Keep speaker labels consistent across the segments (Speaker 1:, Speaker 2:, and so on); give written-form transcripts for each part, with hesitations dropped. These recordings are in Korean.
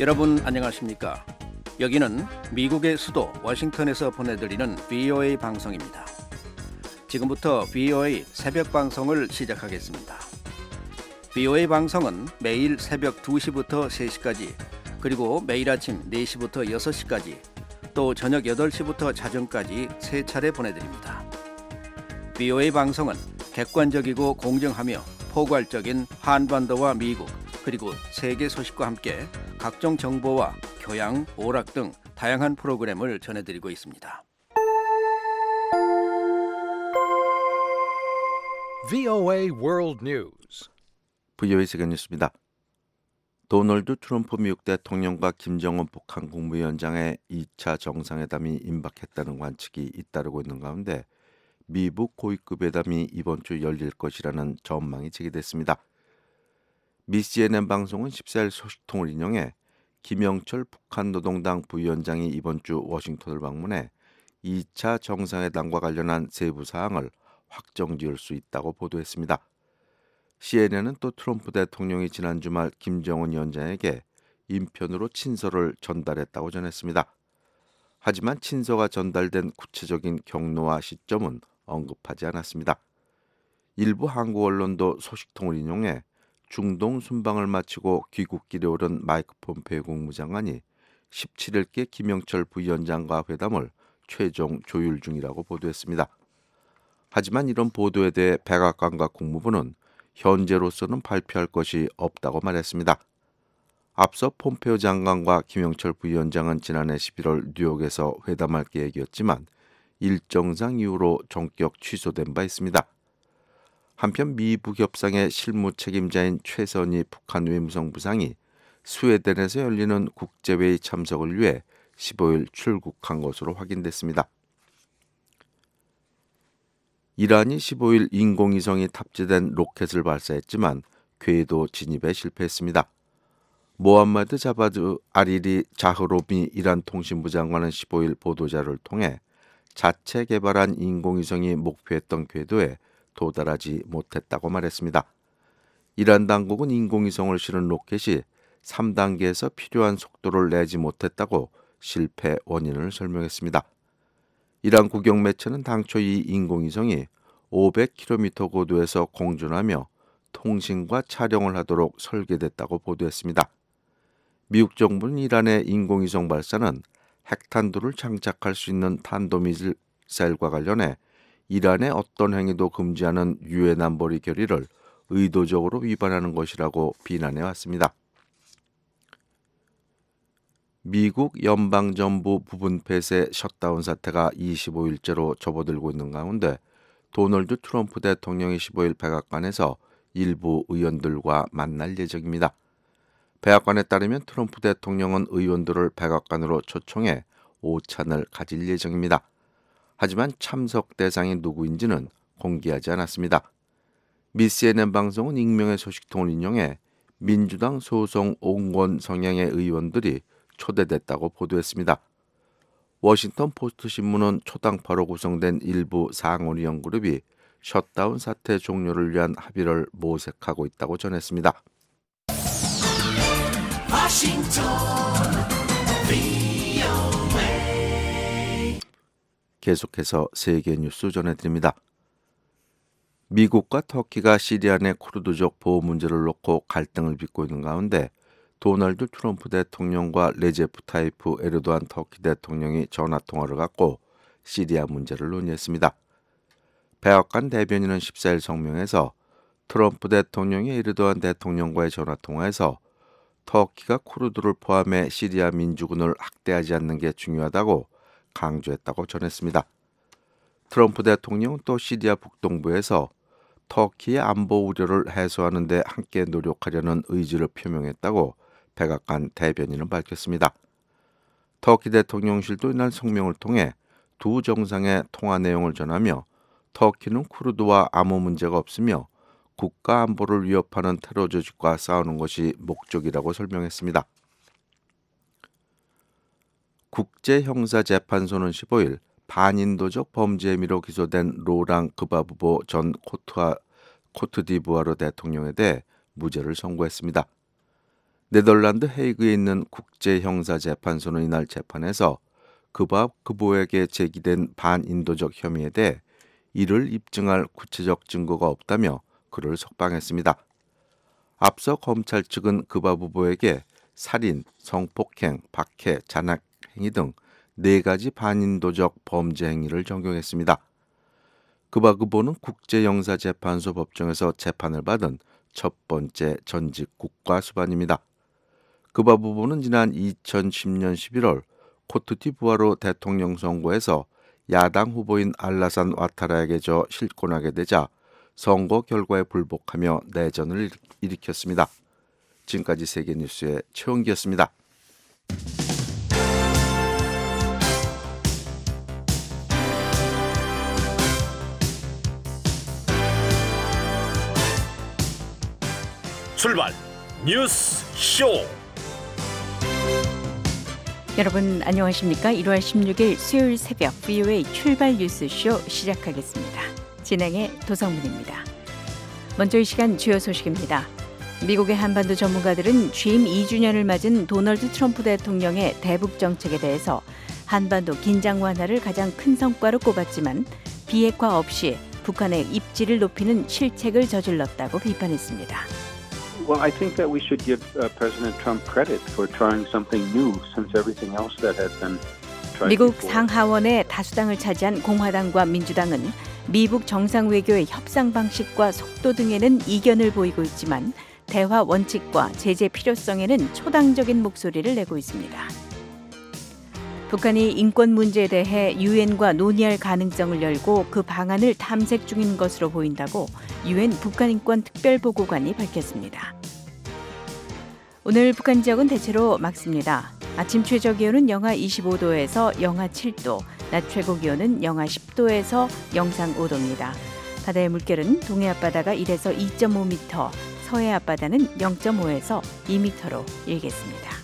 Speaker 1: 여러분 안녕하십니까? 여기는 미국의 수도 워싱턴에서 보내드리는 VOA 방송입니다. 지금부터 VOA 새벽 방송을 시작하겠습니다. VOA 방송은 매일 새벽 2시부터 3시까지, 그리고 매일 아침 4시부터 6시까지, 또 저녁 8시부터 자정까지 3차례 보내드립니다. VOA 방송은 객관적이고 공정하며 포괄적인 한반도와 미국, 그리고 세계 소식과 함께 각종 정보와 교양, 오락 등 다양한 프로그램을 전해드리고 있습니다.
Speaker 2: VOA World News.
Speaker 3: VOA 세계 뉴스입니다. 도널드 트럼프 미국 대통령과 김정은 북한 국무위원장의 2차 정상회담이 임박했다는 관측이 잇따르고 있는 가운데 미북 고위급 회담이 이번 주 열릴 것이라는 전망이 제기됐습니다. 미 CNN 방송은 14일 소식통을 인용해 김영철 북한 노동당 부위원장이 이번 주 워싱턴을 방문해 2차 정상회담과 관련한 세부 사항을 확정지을 수 있다고 보도했습니다. CNN은 또 트럼프 대통령이 지난 주말 김정은 위원장에게 인편으로 친서를 전달했다고 전했습니다. 하지만 친서가 전달된 구체적인 경로와 시점은 언급하지 않았습니다. 일부 한국 언론도 소식통을 인용해 중동 순방을 마치고 귀국길에 오른 마이크 폼페이오 국무장관이 17일께 김영철 부위원장과 회담을 최종 조율 중이라고 보도했습니다. 하지만 이런 보도에 대해 백악관과 국무부는 현재로서는 발표할 것이 없다고 말했습니다. 앞서 폼페이오 장관과 김영철 부위원장은 지난해 11월 뉴욕에서 회담할 계획이었지만 일정상 이후로 전격 취소된 바 있습니다. 한편 미북 협상의 실무 책임자인 최선희 북한 외무성 부상이 스웨덴에서 열리는 국제회의 참석을 위해 15일 출국한 것으로 확인됐습니다. 이란이 15일 인공위성이 탑재된 로켓을 발사했지만 궤도 진입에 실패했습니다. 모함마드 자바드 아리리 자흐로비 이란 통신부 장관은 15일 보도자를 통해 자체 개발한 인공위성이 목표했던 궤도에 도달하지 못했다고 말했습니다. 이란 당국은 인공위성을 실은 로켓이 3단계에서 필요한 속도를 내지 못했다고 실패 원인을 설명했습니다. 이란 국영 매체는 당초 이 인공위성이 500km 고도에서 공존하며 통신과 촬영을 하도록 설계됐다고 보도했습니다. 미국 정부는 이란의 인공위성 발사는 핵탄두를 장착할 수 있는 탄도미사일과 관련해 이란의 어떤 행위도 금지하는 유엔 안보리 결의를 의도적으로 위반하는 것이라고 비난해 왔습니다. 미국 연방정부 부분 폐쇄 셧다운 사태가 25일째로 접어들고 있는 가운데 도널드 트럼프 대통령이 15일 백악관에서 일부 의원들과 만날 예정입니다. 백악관에 따르면 트럼프 대통령은 의원들을 백악관으로 초청해 오찬을 가질 예정입니다. 하지만 참석 대상이 누구인지는 공개하지 않았습니다. 미 CNN 방송은 익명의 소식통을 인용해 민주당 소속 온건 성향의 의원들이 초대됐다고 보도했습니다. 워싱턴 포스트 신문은 초당파로 구성된 일부 상원의원 그룹이 셧다운 사태 종료를 위한 합의를 모색하고 있다고 전했습니다. 계속해서 세계 뉴스 전해드립니다. 미국과 터키가 시리아 내 쿠르드족 보호 문제를 놓고 갈등을 빚고 있는 가운데 도널드 트럼프 대통령과 레제프 타이프 에르도안 터키 대통령이 전화통화를 갖고 시리아 문제를 논의했습니다. 백악관 대변인은 14일 성명에서 트럼프 대통령이 에르도안 대통령과의 전화통화에서 터키가 쿠르드를 포함해 시리아 민주군을 학대하지 않는 게 중요하다고 강조했다고 전했습니다. 트럼프 대통령은 또 시리아 북동부에서 터키의 안보 우려를 해소하는 데 함께 노력하려는 의지를 표명했다고 백악관 대변인은 밝혔습니다. 터키 대통령실도 이날 성명을 통해 두 정상의 통화 내용을 전하며 터키는 쿠르드와 아무 문제가 없으며 국가 안보를 위협하는 테러 조직과 싸우는 것이 목적이라고 설명했습니다. 국제형사재판소는 15일 반인도적 범죄 혐의로 기소된 로랑 그바부보 전 코트디부아르 대통령에 대해 무죄를 선고했습니다. 네덜란드 헤이그에 있는 국제형사재판소는 이날 재판에서 그바 그보에게 제기된 반인도적 혐의에 대해 이를 입증할 구체적 증거가 없다며 그를 석방했습니다. 앞서 검찰 측은 그바 부부에게 살인, 성폭행, 박해, 잔악 행위 등 4가지 반인도적 범죄 행위를 적용했습니다. 그바 그보는 국제형사재판소 법정에서 재판을 받은 첫 번째 전직 국가수반입니다. 그바 부부는 지난 2010년 11월 코트디부아르 대통령 선거에서 야당 후보인 알라산 와타라에게 져 실권하게 되자 선거 결과에 불복하며 내전을 일으켰습니다. 지금까지 세계뉴스의 최원기였습니다.
Speaker 4: 출발 뉴스 쇼.
Speaker 5: 여러분 안녕하십니까? 1월 16일 수요일 새벽 VOA 출발 뉴스쇼 시작하겠습니다. 진행의 도성문입니다. 먼저 이 시간 주요 소식입니다. 미국의 한반도 전문가들은 취임 2주년을 맞은 도널드 트럼프 대통령의 대북 정책에 대해서 한반도 긴장 완화를 가장 큰 성과로 꼽았지만 비핵화 없이 북한의 입지를 높이는 실책을 저질렀다고 비판했습니다.
Speaker 6: Well, I think that we should give President Trump credit for trying something new since everything else that had been tried
Speaker 5: 미국
Speaker 6: before.
Speaker 5: 상하원의 다수당을 차지한 공화당과 민주당은 미북 정상 외교의 협상 방식과 속도 등에는 이견을 보이고 있지만 대화 원칙과 제재 필요성에는 초당적인 목소리를 내고 있습니다. 북한이 인권 문제에 대해 유엔과 논의할 가능성을 열고 그 방안을 탐색 중인 것으로 보인다고 유엔 북한인권 특별보고관이 밝혔습니다. 오늘 북한 지역은 대체로 맑습니다. 아침 최저 기온은 영하 25도에서 영하 7도, 낮 최고 기온은 영하 10도에서 영상 5도입니다. 바다의 물결은 동해 앞바다가 1에서 2.5m, 서해 앞바다는 0.5에서 2m로 일겠습니다.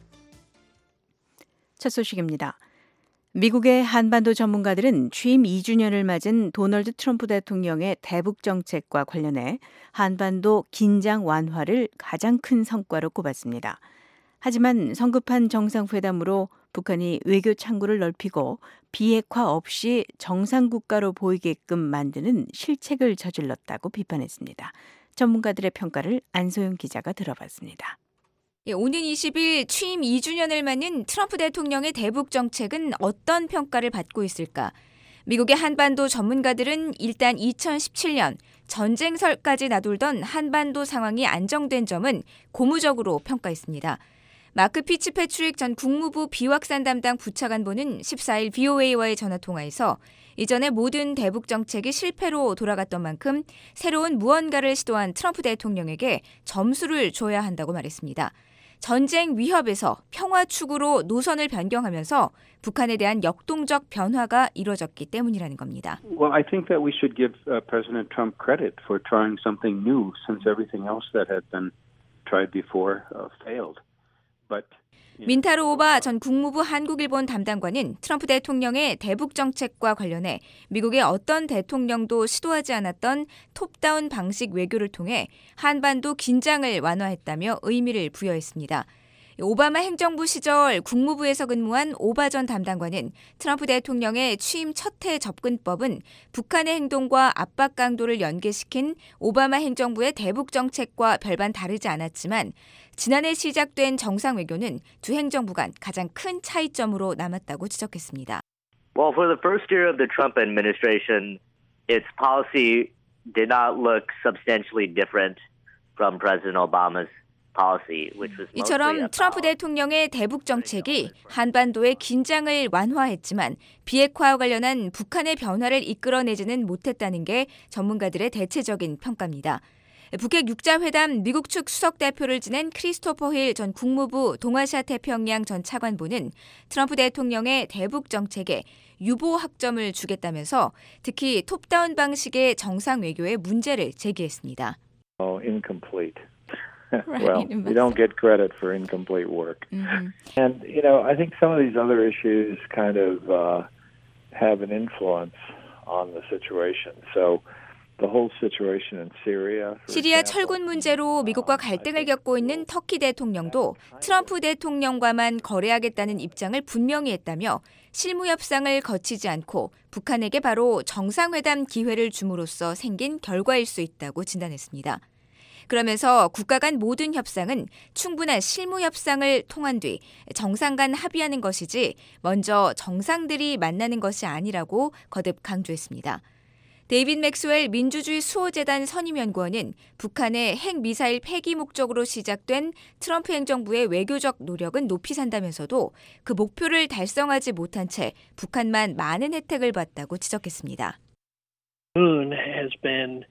Speaker 5: 첫 소식입니다. 미국의 한반도 전문가들은 취임 2주년을 맞은 도널드 트럼프 대통령의 대북 정책과 관련해 한반도 긴장 완화를 가장 큰 성과로 꼽았습니다. 하지만 성급한 정상회담으로 북한이 외교 창구를 넓히고 비핵화 없이 정상국가로 보이게끔 만드는 실책을 저질렀다고 비판했습니다. 전문가들의 평가를 안소영 기자가 들어봤습니다.
Speaker 7: 오는 20일 취임 2주년을 맞는 트럼프 대통령의 대북 정책은 어떤 평가를 받고 있을까? 미국의 한반도 전문가들은 일단 2017년 전쟁설까지 나돌던 한반도 상황이 안정된 점은 고무적으로 평가했습니다. 마크 피츠패트릭 전 국무부 비확산 담당 부차관보는 14일 VOA와의 전화통화에서 이전에 모든 대북 정책이 실패로 돌아갔던 만큼 새로운 무언가를 시도한 트럼프 대통령에게 점수를 줘야 한다고 말했습니다. 전쟁 위협에서 평화 축으로 노선을 변경하면서 북한에 대한 역동적 변화가 이뤄졌기 때문이라는 겁니다.
Speaker 6: Well, I think that we should give President Trump credit for trying something new since everything else that had been tried before failed. But
Speaker 7: 민타로 오바 전 국무부 한국일본 담당관은 트럼프 대통령의 대북 정책과 관련해 미국의 어떤 대통령도 시도하지 않았던 톱다운 방식 외교를 통해 한반도 긴장을 완화했다며 의미를 부여했습니다. 오바마 행정부 시절 국무부에서 근무한 오바 전 담당관은 트럼프 대통령의 취임 첫 해 접근법은 북한의 행동과 압박 강도를 연계시킨 오바마 행정부의 대북 정책과 별반 다르지 않았지만 지난해 시작된 정상 외교는 두 행정부 간 가장 큰 차이점으로 남았다고 지적했습니다.
Speaker 8: Well, for the first year of the Trump administration, its policy did not look substantially different from President Obama's policy, which was
Speaker 7: 이처럼 트럼프 대통령의 대북 정책이 한반도의 긴장을 완화했지만 비핵화와 관련한 북한의 변화를 이끌어내지는 못했다는 게 전문가들의 대체적인 평가입니다. 북핵 6자 회담 미국 측 수석 대표를 지낸 크리스토퍼 힐 전 국무부 동아시아 태평양 전 차관보는 트럼프 대통령의 대북 정책에 유보 학점을 주겠다면서 특히 톱다운 방식의 정상 외교에 문제를 제기했습니다.
Speaker 9: Incomplete. Well, you don't get credit for incomplete work. And, I think some of these other issues kind of have an influence on the situation. So the whole situation in Syria.
Speaker 7: 시리아 철군 문제로 미국과 갈등을 겪고 있는 터키 대통령도 트럼프 대통령과만 거래하겠다는 입장을 분명히 했다며 실무 협상을 거치지 않고 북한에게 바로 정상회담 기회를 줌으로써 생긴 결과일 수 있다고 진단했습니다. 그러면서 국가 간 모든 협상은 충분한 실무 협상을 통한 뒤 정상 간 합의하는 것이지 먼저 정상들이 만나는 것이 아니라고 거듭 강조했습니다. 데이빗 맥스웰 민주주의 수호재단 선임연구원은 북한의 핵미사일 폐기 목적으로 시작된 트럼프 행정부의 외교적 노력은 높이 산다면서도 그 목표를 달성하지 못한 채 북한만 많은 혜택을 받다고 지적했습니다.
Speaker 10: Moon has been,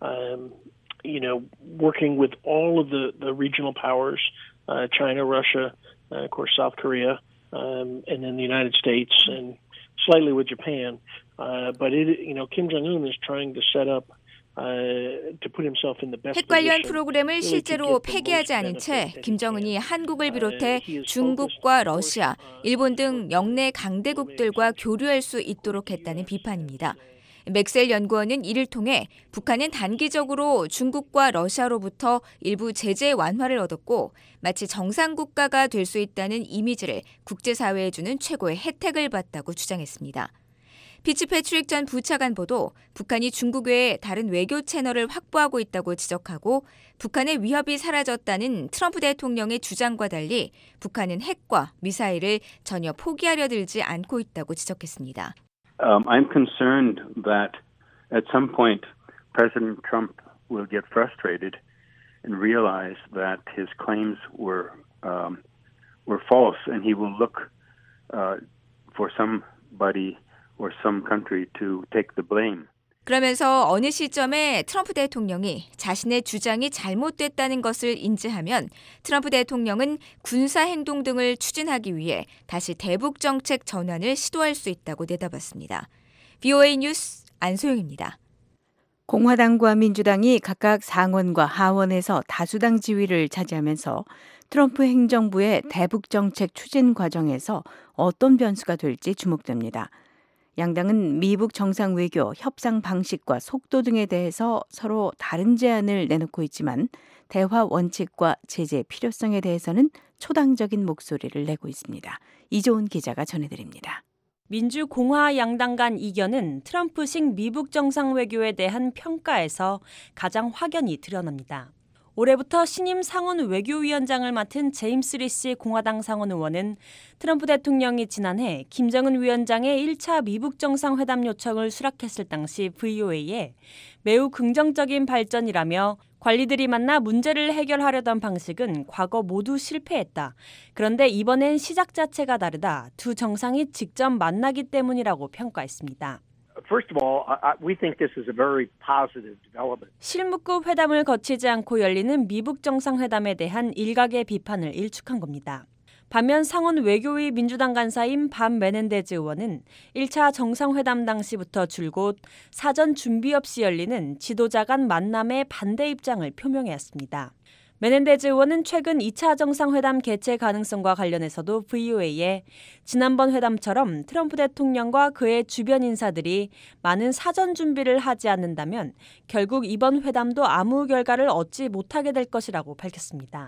Speaker 10: working with all of the regional powers, China, Russia, of course, South Korea, and then the United States, and slightly with Japan. But Kim Jong-un is trying to set up to put himself in the best
Speaker 7: 핵 관련
Speaker 10: position
Speaker 7: 프로그램을 실제로 폐기하지 않은 채 김정은이 한국을 비롯해 중국과 러시아, 일본 등 영내 강대국들과 교류할 수 있도록 했다는 비판입니다. 맥셀 연구원은 이를 통해 북한은 단기적으로 중국과 러시아로부터 일부 제재 완화를 얻었고 마치 정상 국가가 될 수 있다는 이미지를 국제사회에 주는 최고의 혜택을 받다고 주장했습니다. 피츠패트릭 전 부차관보도 북한이 중국 외에 다른 외교 채널을 확보하고 있다고 지적하고 북한의 위협이 사라졌다는 트럼프 대통령의 주장과 달리 북한은 핵과 미사일을 전혀 포기하려 들지 않고 있다고 지적했습니다.
Speaker 6: I'm concerned that at some point President Trump will get frustrated and realize that his claims were false, and he will look for somebody or some country to take the blame.
Speaker 7: 그러면서 어느 시점에 트럼프 대통령이 자신의 주장이 잘못됐다는 것을 인지하면 트럼프 대통령은 군사 행동 등을 추진하기 위해 다시 대북 정책 전환을 시도할 수 있다고 내다봤습니다. VOA 뉴스 안소영입니다.
Speaker 5: 공화당과 민주당이 각각 상원과 하원에서 다수당 지위를 차지하면서 트럼프 행정부의 대북 정책 추진 과정에서 어떤 변수가 될지 주목됩니다. 양당은 미북 정상 외교, 협상 방식과 속도 등에 대해서 서로 다른 제안을 내놓고 있지만 대화 원칙과 제재 필요성에 대해서는 초당적인 목소리를 내고 있습니다. 이조은 기자가 전해드립니다.
Speaker 11: 민주공화 양당 간 이견은 트럼프식 미북 정상 외교에 대한 평가에서 가장 확연히 드러납니다. 올해부터 신임 상원 외교위원장을 맡은 제임스 리시 공화당 상원 의원은 트럼프 대통령이 지난해 김정은 위원장의 1차 미북 정상회담 요청을 수락했을 당시 VOA에 매우 긍정적인 발전이라며 관리들이 만나 문제를 해결하려던 방식은 과거 모두 실패했다. 그런데 이번엔 시작 자체가 다르다. 두 정상이 직접 만나기 때문이라고 평가했습니다.
Speaker 12: First of all, we think this is a very positive development.
Speaker 11: 실무급 회담을 거치지 않고 열리는 미북 정상회담에 대한 일각의 비판을 일축한 겁니다. 반면 상원 외교위 민주당 간사인 밥 메넨데즈 의원은 1차 정상회담 당시부터 줄곧 사전 준비 없이 열리는 지도자 간 만남에 반대 입장을 표명했습니다. 메넨데즈 의원은 최근 2차 정상회담 개최 가능성과 관련해서도 VOA에 지난번 회담처럼 트럼프 대통령과 그의 주변 인사들이 많은 사전 준비를 하지 않는다면 결국 이번 회담도 아무 결과를 얻지 못하게 될 것이라고 밝혔습니다.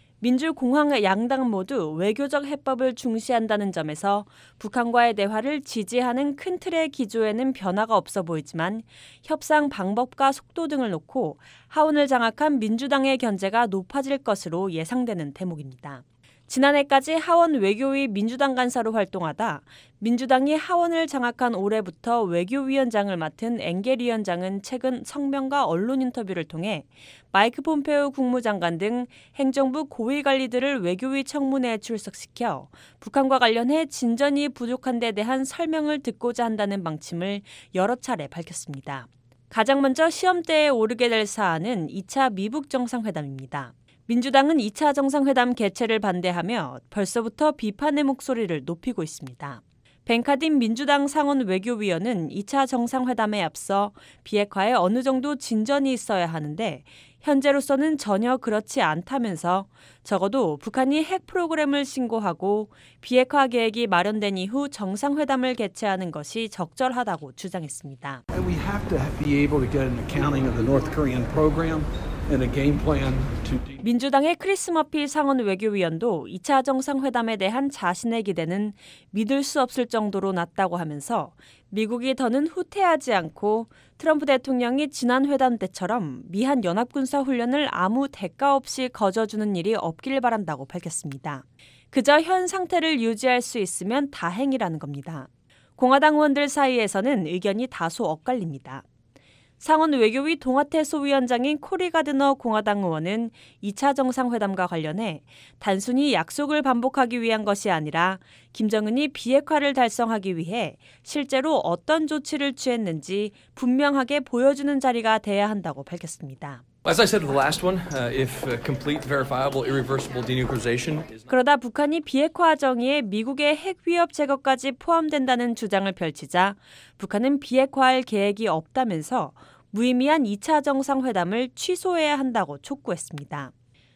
Speaker 11: 민주공화 양당 모두 외교적 해법을 중시한다는 점에서 북한과의 대화를 지지하는 큰 틀의 기조에는 변화가 없어 보이지만 협상 방법과 속도 등을 놓고 하원을 장악한 민주당의 견제가 높아질 것으로 예상되는 대목입니다. 지난해까지 하원 외교위 민주당 간사로 활동하다 민주당이 하원을 장악한 올해부터 외교위원장을 맡은 엥겔 위원장은 최근 성명과 언론 인터뷰를 통해 마이크 폼페오 국무장관 등 행정부 고위 관리들을 외교위 청문회에 출석시켜 북한과 관련해 진전이 부족한 데 대한 설명을 듣고자 한다는 방침을 여러 차례 밝혔습니다. 가장 먼저 시험대에 오르게 될 사안은 2차 미북 정상회담입니다. 민주당은 2차 정상회담 개최를 반대하며 벌써부터 비판의 목소리를 높이고 있습니다. 벤카딘 민주당 상원 외교위원은 2차 정상회담에 앞서 비핵화에 어느 정도 진전이 있어야 하는데 현재로서는 전혀 그렇지 않다면서 적어도 북한이 핵 프로그램을 신고하고 비핵화 계획이 마련된 이후 정상회담을 개최하는 것이 적절하다고 주장했습니다.
Speaker 13: We have to be able to get an accounting of the North Korean program.
Speaker 11: 민주당의 크리스 머피 상원 외교위원도 2차 정상회담에 대한 자신의 기대는 믿을 수 없을 정도로 낮다고 하면서 미국이 더는 후퇴하지 않고 트럼프 대통령이 지난 회담 때처럼 미한 연합군사훈련을 아무 대가 없이 거저주는 일이 없길 바란다고 밝혔습니다. 그저 현 상태를 유지할 수 있으면 다행이라는 겁니다. 공화당 의원들 사이에서는 의견이 다소 엇갈립니다. 상원 외교위 동아태 소위원장인 코리 가드너 공화당 의원은 2차 정상회담과 관련해 단순히 약속을 반복하기 위한 것이 아니라 김정은이 비핵화를 달성하기 위해 실제로 어떤 조치를 취했는지 분명하게 보여주는 자리가 돼야 한다고 밝혔습니다.
Speaker 14: As I said to the last one, if complete, verifiable, irreversible denuclearization.
Speaker 11: 그러다 북한이 비핵화 정의에 미국의 핵 위협 제거까지 포함된다는 주장을 펼치자 북한은 비핵화할 계획이 없다면서 무의미한 2차 정상회담을 취소해야 한다고 촉구했습니다.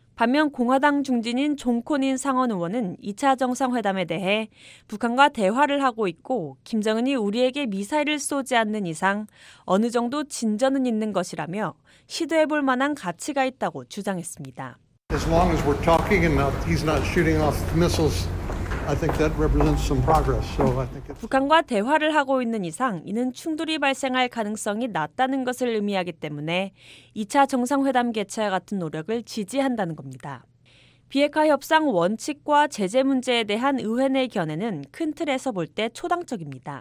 Speaker 11: 반면 공화당 중진인 존 코닌 상원 의원은 2차 정상회담에 대해 북한과 대화를 하고 있고 김정은이 우리에게 미사일을 쏘지 않는 이상 어느 정도 진전은 있는 것이라며 시도해볼 만한 가치가 있다고 주장했습니다.
Speaker 15: As long as we're talking and he's not shooting off missiles, I think that represents some progress. So I think it's...
Speaker 11: 북한과 대화를 하고 있는 이상 이는 충돌이 발생할 가능성이 낮다는 것을 의미하기 때문에 2차 정상회담 개최와 같은 노력을 지지한다는 겁니다. 비핵화 협상 원칙과 제재 문제에 대한 의회 내 견해는 큰 틀에서 볼 때 초당적입니다.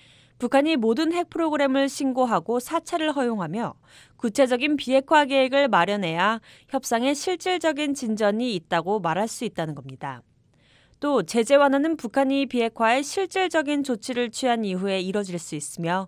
Speaker 11: 북한이 모든 핵 프로그램을 신고하고 사찰을 허용하며 구체적인 비핵화 계획을 마련해야 협상에 실질적인 진전이 있다고 말할 수 있다는 겁니다. 또 제재 완화는 북한이 비핵화에 실질적인 조치를 취한 이후에 이뤄질 수 있으며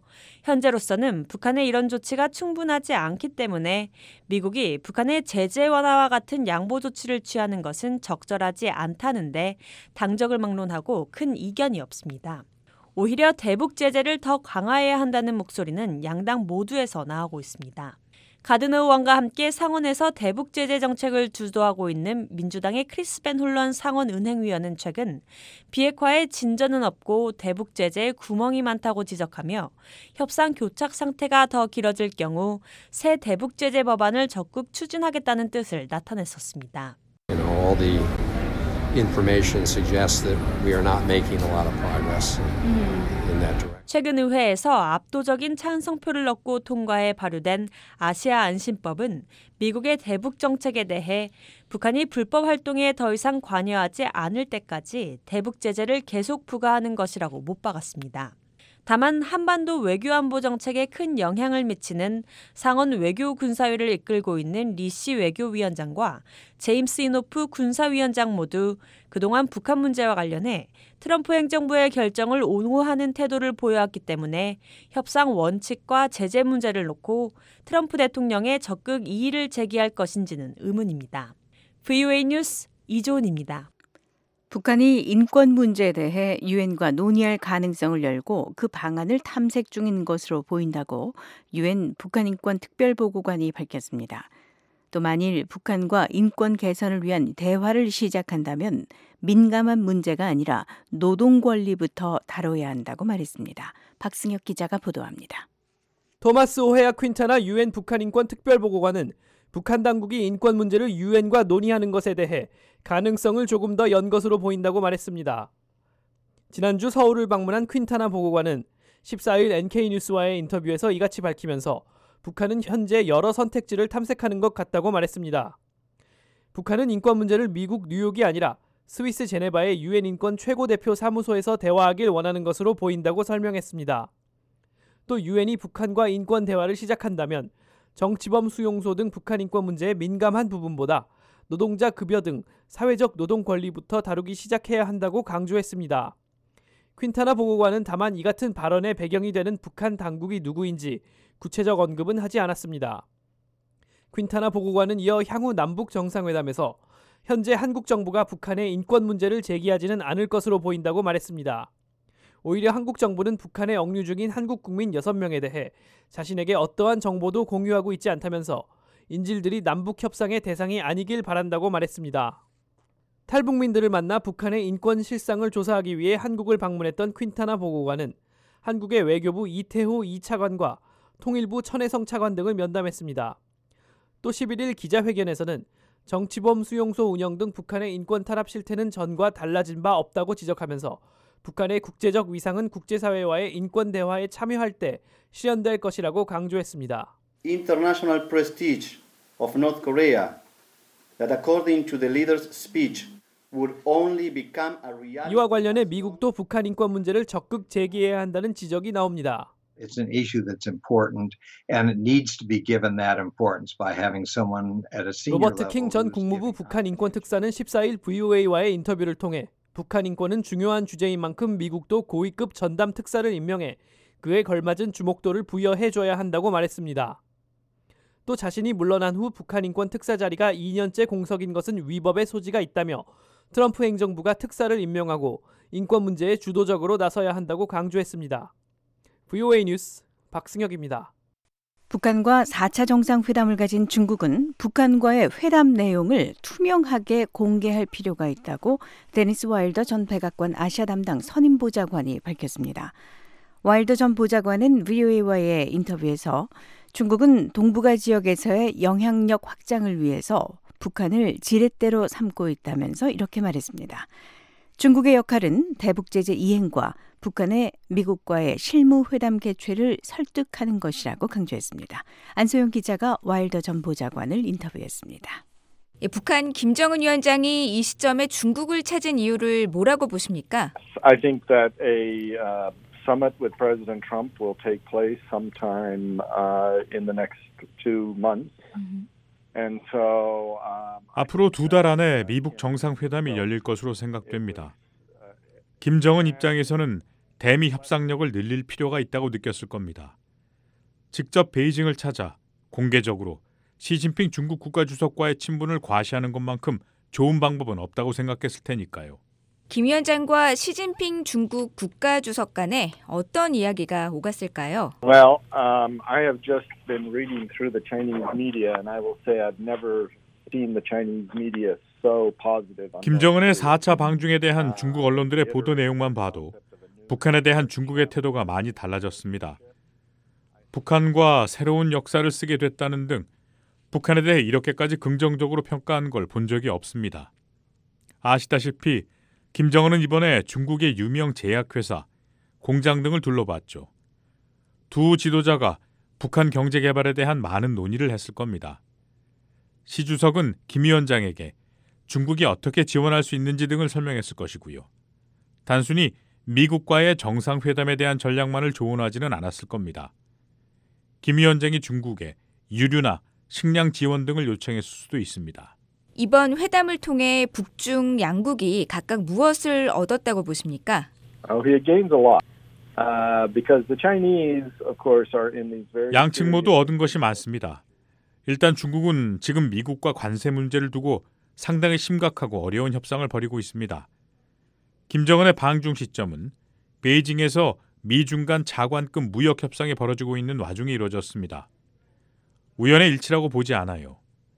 Speaker 11: 현재로서는 북한의 이런 조치가 충분하지 않기 때문에 미국이 북한의 제재 완화와 같은 양보 조치를 취하는 것은 적절하지 않다는데 당적을 막론하고 큰 이견이 없습니다. 오히려 대북 제재를 더 강화해야 한다는 목소리는 양당 모두에서 나오고 있습니다. 가드너 의원과 함께 상원에서 대북 제재 정책을 주도하고 있는 민주당의 크리스 벤 홀런 상원 은행위원은 최근 비핵화에 진전은 없고 대북 제재에 구멍이 많다고 지적하며 협상 교착 상태가 더 길어질 경우 새 대북 제재 법안을 적극 추진하겠다는 뜻을 나타냈었습니다.
Speaker 16: Information suggests that we are not making a lot of progress in that direction.
Speaker 11: 최근 의회에서 압도적인 찬성표를 얻고 통과해 발효된 아시아 안심법은 미국의 대북 정책에 대해 북한이 불법 활동에 더 이상 관여하지 않을 때까지 대북 제재를 계속 부과하는 것이라고 못 박았습니다. 다만 한반도 외교안보 정책에 큰 영향을 미치는 상원 외교군사위를 이끌고 있는 리시 외교위원장과 제임스 이노프 군사위원장 모두 그동안 북한 문제와 관련해 트럼프 행정부의 결정을 옹호하는 태도를 보여왔기 때문에 협상 원칙과 제재 문제를 놓고 트럼프 대통령에 적극 이의를 제기할 것인지는 의문입니다. VOA 뉴스 이조은입니다.
Speaker 5: 북한이 인권 문제에 대해 유엔과 논의할 가능성을 열고 그 방안을 탐색 중인 것으로 보인다고 유엔 북한 인권 특별보고관이 밝혔습니다. 또 만일 북한과 인권 개선을 위한 대화를 시작한다면 민감한 문제가 아니라 노동 권리부터 다뤄야 한다고 말했습니다. 박승혁 기자가 보도합니다.
Speaker 17: 토마스 오헤아 퀸타나 유엔 북한 인권 특별보고관은 북한 당국이 인권 문제를 유엔과 논의하는 것에 대해 가능성을 조금 더 연 것으로 보인다고 말했습니다. 지난주 서울을 방문한 퀸타나 보고관은 14일 NK뉴스와의 인터뷰에서 이같이 밝히면서 북한은 현재 여러 선택지를 탐색하는 것 같다고 말했습니다. 북한은 인권 문제를 미국 뉴욕이 아니라 스위스 제네바의 유엔 인권 최고대표 사무소에서 대화하길 원하는 것으로 보인다고 설명했습니다. 또 유엔이 북한과 인권 대화를 시작한다면 정치범 수용소 등 북한 인권 문제의 민감한 부분보다 노동자 급여 등 사회적 노동 권리부터 다루기 시작해야 한다고 강조했습니다. 퀸타나 보고관은 다만 이 같은 발언의 배경이 되는 북한 당국이 누구인지 구체적 언급은 하지 않았습니다. 퀸타나 보고관은 이어 향후 남북 정상회담에서 현재 한국 정부가 북한의 인권 문제를 제기하지는 않을 것으로 보인다고 말했습니다. 오히려 한국 정부는 북한에 억류 중인 한국 국민 6명에 대해 자신에게 어떠한 정보도 공유하고 있지 않다면서 인질들이 남북 협상의 대상이 아니길 바란다고 말했습니다. 탈북민들을 만나 북한의 인권 실상을 조사하기 위해 한국을 방문했던 퀸타나 보고관은 한국의 외교부 이태호 2차관과 통일부 천혜성 차관 등을 면담했습니다. 또 11일 기자회견에서는 정치범 수용소 운영 등 북한의 인권 탄압 실태는 전과 달라진 바 없다고 지적하면서 북한의 국제적 위상은 국제사회와의 인권 대화에 참여할 때 실현될 것이라고 강조했습니다.
Speaker 18: International prestige of North Korea that according to the leader's speech would only become a reality.
Speaker 17: 이와 관련해 미국도 북한 인권 문제를 적극 제기해야 한다는 지적이 나옵니다.
Speaker 19: It's an issue that's important and it needs to be given that importance by having someone at a senior
Speaker 17: 로버트
Speaker 19: level.
Speaker 17: 킹 전 국무부 북한 인권 특사는 14일 VOA와의 인터뷰를 통해 북한 인권은 중요한 주제인 만큼 미국도 고위급 전담 특사를 임명해 그에 걸맞은 주목도를 부여해줘야 한다고 말했습니다. 또 자신이 물러난 후 북한 인권 특사 자리가 2년째 공석인 것은 위법의 소지가 있다며 트럼프 행정부가 특사를 임명하고 인권 문제에 주도적으로 나서야 한다고 강조했습니다. VOA 뉴스 박승혁입니다.
Speaker 5: 북한과 4차 정상회담을 가진 중국은 북한과의 회담 내용을 투명하게 공개할 필요가 있다고 데니스 와일더 전 백악관 아시아 담당 선임 보좌관이 밝혔습니다. 와일더 전 보좌관은 VOA와의 인터뷰에서 중국은 동북아 지역에서의 영향력 확장을 위해서 북한을 지렛대로 삼고 있다면서 이렇게 말했습니다. 중국의 역할은 대북제재 이행과 북한의 미국과의 실무회담 개최를 설득하는 것이라고 강조했습니다. 안소영 기자가 와일더 전 보좌관을 인터뷰했습니다.
Speaker 7: 북한 김정은 위원장이 이 시점에 중국을 찾은 이유를 뭐라고 보십니까?
Speaker 9: I think that a summit with President Trump will take place sometime in the next 2 months. And so,
Speaker 20: 앞으로 2달 안에 미북 정상회담이 열릴 것으로 생각됩니다. 김정은 입장에서는 대미 협상력을 늘릴 필요가 있다고 느꼈을 겁니다. 직접 베이징을 찾아 공개적으로 시진핑 중국 국가주석과의 친분을 과시하는 것만큼 좋은 방법은 없다고 생각했을 테니까요.
Speaker 7: 김 위원장과 시진핑 중국 국가주석 간에 어떤 이야기가 오갔을까요?
Speaker 9: Well, I have just been reading through the Chinese media, and I will say I've never seen the Chinese media so positive.
Speaker 20: 김정은의 4차 방중에 대한 중국 언론들의 보도 내용만 봐도 북한에 대한 중국의 태도가 많이 달라졌습니다. 북한과 새로운 역사를 쓰게 됐다는 등 북한에 대해 이렇게까지 긍정적으로 평가한 걸 본 적이 없습니다. 아시다시피 김정은은 이번에 중국의 유명 제약회사, 공장 등을 둘러봤죠. 두 지도자가 북한 경제 개발에 대한 많은 논의를 했을 겁니다. 시 주석은 김 위원장에게 중국이 어떻게 지원할 수 있는지 등을 설명했을 것이고요. 단순히 미국과의 정상회담에 대한 전략만을 조언하지는 않았을 겁니다. 김 위원장이 중국에 유류나 식량 지원 등을 요청했을 수도 있습니다.
Speaker 7: 이번 회담을 통해 북중 양국이 각각 무엇을 얻었다고 보십니까?
Speaker 9: He gains a lot because the Chinese, of course, are in these very.
Speaker 20: 양측 모두 얻은 것이 많습니다. 일단 중국은 지금 미국과 관세 문제를 두고 상당히 심각하고 어려운 협상을 벌이고 있습니다. 김정은의 방중 시점은 베이징에서 미중 간 차관급 무역 협상이 벌어지고 있는 와중에 이루어졌습니다. 우연의 일치라고 보지 않아요.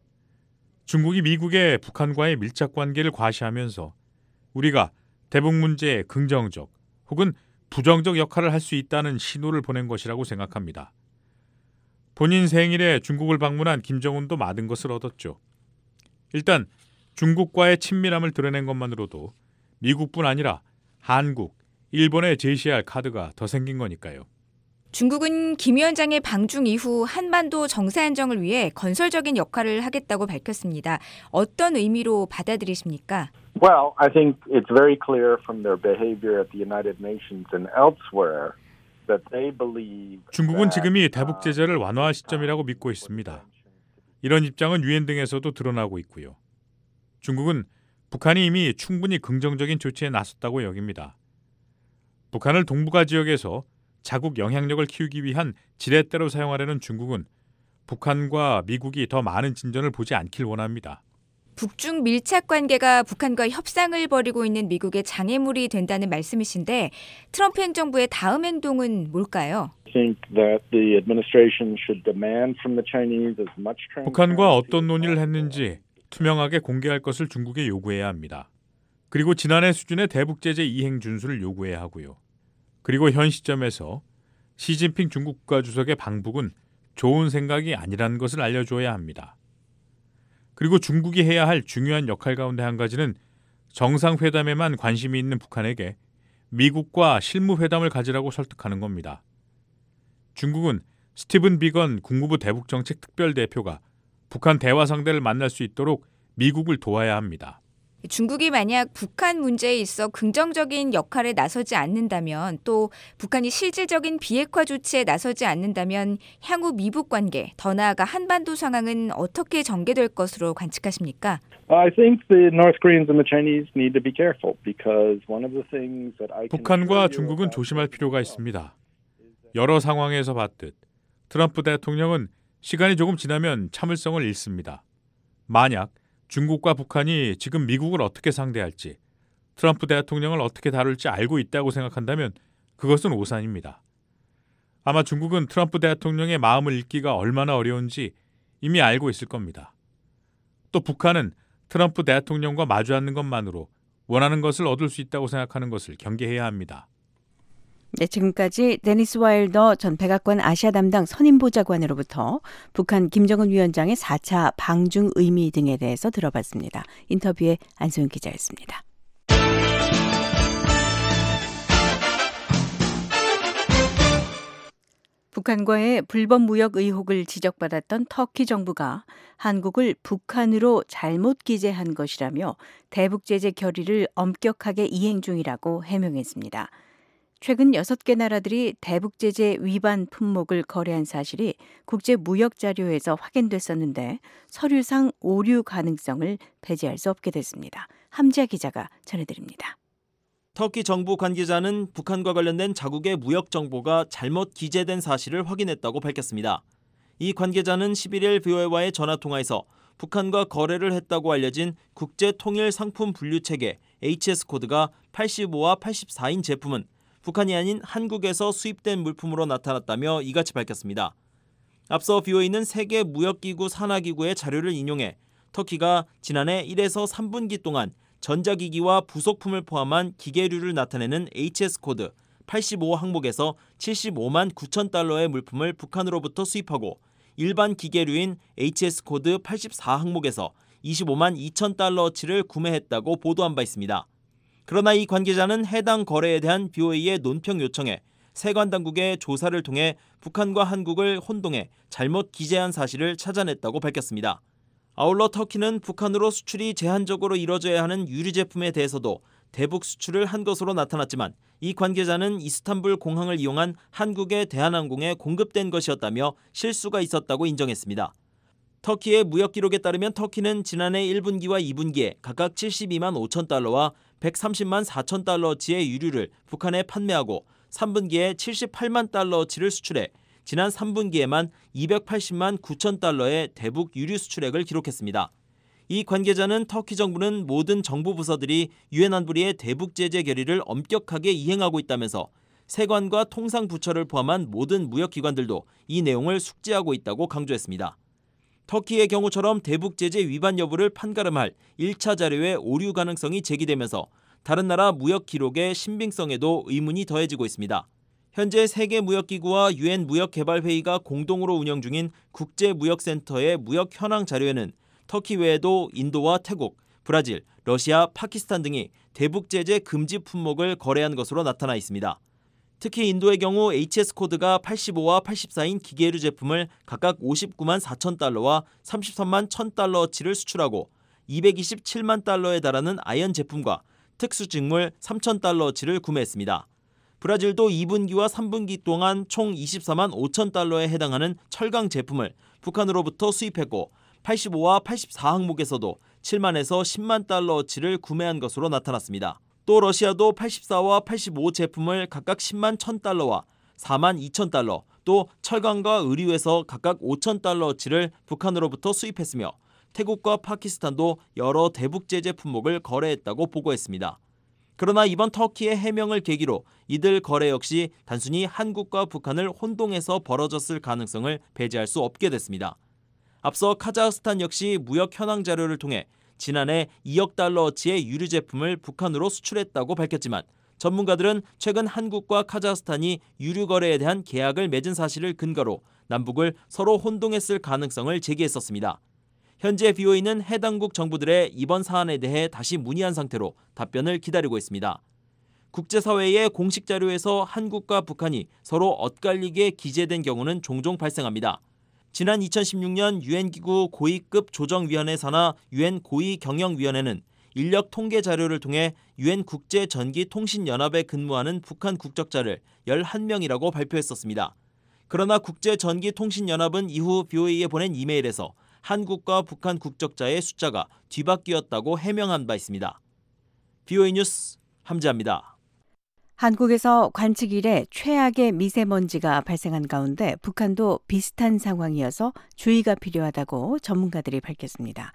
Speaker 20: 중국이 미국의 북한과의 밀착 관계를 과시하면서 우리가 대북 문제에 긍정적 혹은 부정적 역할을 할 수 있다는 신호를 보낸 것이라고 생각합니다. 본인 생일에 중국을 방문한 김정은도 많은 것을 얻었죠. 일단 중국과의 친밀함을 드러낸 것만으로도 미국뿐 아니라 한국, 일본에 제시할 카드가 더 생긴 거니까요.
Speaker 7: 중국은 김 위원장의 방중 이후 한반도 정세 안정을 위해 건설적인 역할을 하겠다고 밝혔습니다. 어떤 의미로 받아들이십니까?
Speaker 9: Well, I think it's very clear from their behavior at the United Nations and elsewhere that they believe.
Speaker 20: 중국은 지금이 대북 제재를 완화할 시점이라고 믿고 있습니다. 이런 입장은 유엔 등에서도 드러나고 있고요. 중국은 북한이 이미 충분히 긍정적인 조치에 나섰다고 여깁니다. 북한을 동북아 지역에서 자국 영향력을 키우기 위한 지렛대로 사용하려는 중국은 북한과 미국이 더 많은 진전을 보지 않길 원합니다.
Speaker 7: 북중 밀착 관계가 북한과 협상을 벌이고 있는 미국의 장애물이 된다는 말씀이신데 트럼프 행정부의 다음 행동은 뭘까요?
Speaker 20: 북한과 어떤 논의를 했는지 투명하게 공개할 것을 중국에 요구해야 합니다. 그리고 지난해 수준의 대북 제재 이행 준수를 요구해야 하고요. 그리고 현 시점에서 시진핑 중국 국가주석의 방북은 좋은 생각이 아니라는 것을 알려줘야 합니다. 그리고 중국이 해야 할 중요한 역할 가운데 한 가지는 정상회담에만 관심이 있는 북한에게 미국과 실무회담을 가지라고 설득하는 겁니다. 중국은 스티븐 비건 국무부 대북정책 특별대표가 북한 대화 상대를 만날 수 있도록 미국을 도와야 합니다.
Speaker 7: 중국이 만약 북한 문제에 있어 긍정적인 역할에 나서지 않는다면 또 북한이 실질적인 비핵화 조치에 나서지 않는다면 향후 미북 관계, 더 나아가 한반도 상황은 어떻게 전개될 것으로 관측하십니까?
Speaker 9: I think the North Koreans and the Chinese need to be careful because one of the things that I can
Speaker 20: 북한과 중국은 조심할 필요가 있습니다. 여러 상황에서 봤듯 트럼프 대통령은 시간이 조금 지나면 참을성을 잃습니다. 만약 중국과 북한이 지금 미국을 어떻게 상대할지, 트럼프 대통령을 어떻게 다룰지 알고 있다고 생각한다면 그것은 오산입니다. 아마 중국은 트럼프 대통령의 마음을 읽기가 얼마나 어려운지 이미 알고 있을 겁니다. 또 북한은 트럼프 대통령과 마주 앉는 것만으로 원하는 것을 얻을 수 있다고 생각하는 것을 경계해야 합니다.
Speaker 5: 네, 지금까지 데니스 와일더 전 백악관 아시아 담당 선임보좌관으로부터 북한 김정은 위원장의 4차 방중 의미 등에 대해서 들어봤습니다. 인터뷰에 안소영 기자였습니다. 북한과의 불법 무역 의혹을 지적받았던 터키 정부가 한국을 북한으로 잘못 기재한 것이라며 대북 제재 결의를 엄격하게 이행 중이라고 해명했습니다. 최근 6개 나라들이 대북 제재 위반 품목을 거래한 사실이 국제 무역 자료에서 확인됐었는데 서류상 오류 가능성을 배제할 수 없게 됐습니다. 함지아 기자가 전해드립니다.
Speaker 21: 터키 정부 관계자는 북한과 관련된 자국의 무역 정보가 잘못 기재된 사실을 확인했다고 밝혔습니다. 이 관계자는 11일 VOA와의 전화통화에서 북한과 거래를 했다고 알려진 국제통일상품분류체계 HS 코드가 85와 84인 제품은 북한이 아닌 한국에서 수입된 물품으로 나타났다며 이같이 밝혔습니다. 앞서 VOA는 세계무역기구 산하기구의 자료를 인용해 터키가 지난해 1에서 3분기 동안 전자기기와 부속품을 포함한 기계류를 나타내는 HS 코드 85 항목에서 75만 9천 달러의 물품을 북한으로부터 수입하고 일반 기계류인 HS 코드 84 항목에서 25만 2천 달러어치를 구매했다고 보도한 바 있습니다. 그러나 이 관계자는 해당 거래에 대한 VOA의 논평 요청에 세관 당국의 조사를 통해 북한과 한국을 혼동해 잘못 기재한 사실을 찾아냈다고 밝혔습니다. 아울러 터키는 북한으로 수출이 제한적으로 이뤄져야 하는 유리 제품에 대해서도 대북 수출을 한 것으로 나타났지만 이 관계자는 이스탄불 공항을 이용한 한국의 대한항공에 공급된 것이었다며 실수가 있었다고 인정했습니다. 터키의 무역 기록에 따르면 터키는 지난해 1분기와 2분기에 각각 72만 5천 달러와 130만 4천 달러어치의 유류를 북한에 판매하고 3분기에 78만 달러어치를 수출해 지난 3분기에만 280만 9천 달러의 대북 유류 수출액을 기록했습니다. 이 관계자는 터키 정부는 모든 정부 부서들이 유엔 안보리의 대북 제재 결의를 엄격하게 이행하고 있다면서 세관과 통상부처를 포함한 모든 무역기관들도 이 내용을 숙지하고 있다고 강조했습니다. 터키의 경우처럼 대북 제재 위반 여부를 판가름할 1차 자료의 오류 가능성이 제기되면서 다른 나라 무역 기록의 신빙성에도 의문이 더해지고 있습니다. 현재 세계무역기구와 유엔 무역개발회의가 공동으로 운영 중인 국제무역센터의 무역 현황 자료에는 터키 외에도 인도와 태국, 브라질, 러시아, 파키스탄 등이 대북 제재 금지 품목을 거래한 것으로 나타나 있습니다. 특히 인도의 경우 HS 코드가 85와 84인 기계류 제품을 각각 59만 4천 달러와 33만 1천 달러어치를 수출하고 227만 달러에 달하는 아연 제품과 특수직물 3천 달러어치를 구매했습니다. 브라질도 2분기와 3분기 동안 총 24만 5천 달러에 해당하는 철강 제품을 북한으로부터 수입했고 85와 84 항목에서도 7만에서 10만 달러어치를 구매한 것으로 나타났습니다. 또 러시아도 84와 85 제품을 각각 10만 1천 달러와 4만 2천 달러, 또 철강과 의류에서 각각 5천 달러어치를 북한으로부터 수입했으며 태국과 파키스탄도 여러 대북 제재 품목을 거래했다고 보고했습니다. 그러나 이번 터키의 해명을 계기로 이들 거래 역시 단순히 한국과 북한을 혼동해서 벌어졌을 가능성을 배제할 수 없게 됐습니다. 앞서 카자흐스탄 역시 무역 현황 자료를 통해 지난해 2억 달러어치의 유류 제품을 북한으로 수출했다고 밝혔지만 전문가들은 최근 한국과 카자흐스탄이 유류 거래에 대한 계약을 맺은 사실을 근거로 남북을 서로 혼동했을 가능성을 제기했었습니다. 현재 BOA는 해당국 정부들의 이번 사안에 대해 다시 문의한 상태로 답변을 기다리고 있습니다. 국제사회의 공식 자료에서 한국과 북한이 서로 엇갈리게 기재된 경우는 종종 발생합니다. 지난 2016년 유엔기구 고위급 조정위원회 산하 유엔 고위경영위원회는 인력 통계 자료를 통해 유엔 국제전기통신연합에 근무하는 북한 국적자를 11명이라고 발표했었습니다. 그러나 국제전기통신연합은 이후 BOA에 보낸 이메일에서 한국과 북한 국적자의 숫자가 뒤바뀌었다고 해명한 바 있습니다. BOA 뉴스 함지아입니다.
Speaker 5: 한국에서 관측 이래 최악의 미세먼지가 발생한 가운데 북한도 비슷한 상황이어서 주의가 필요하다고 전문가들이 밝혔습니다.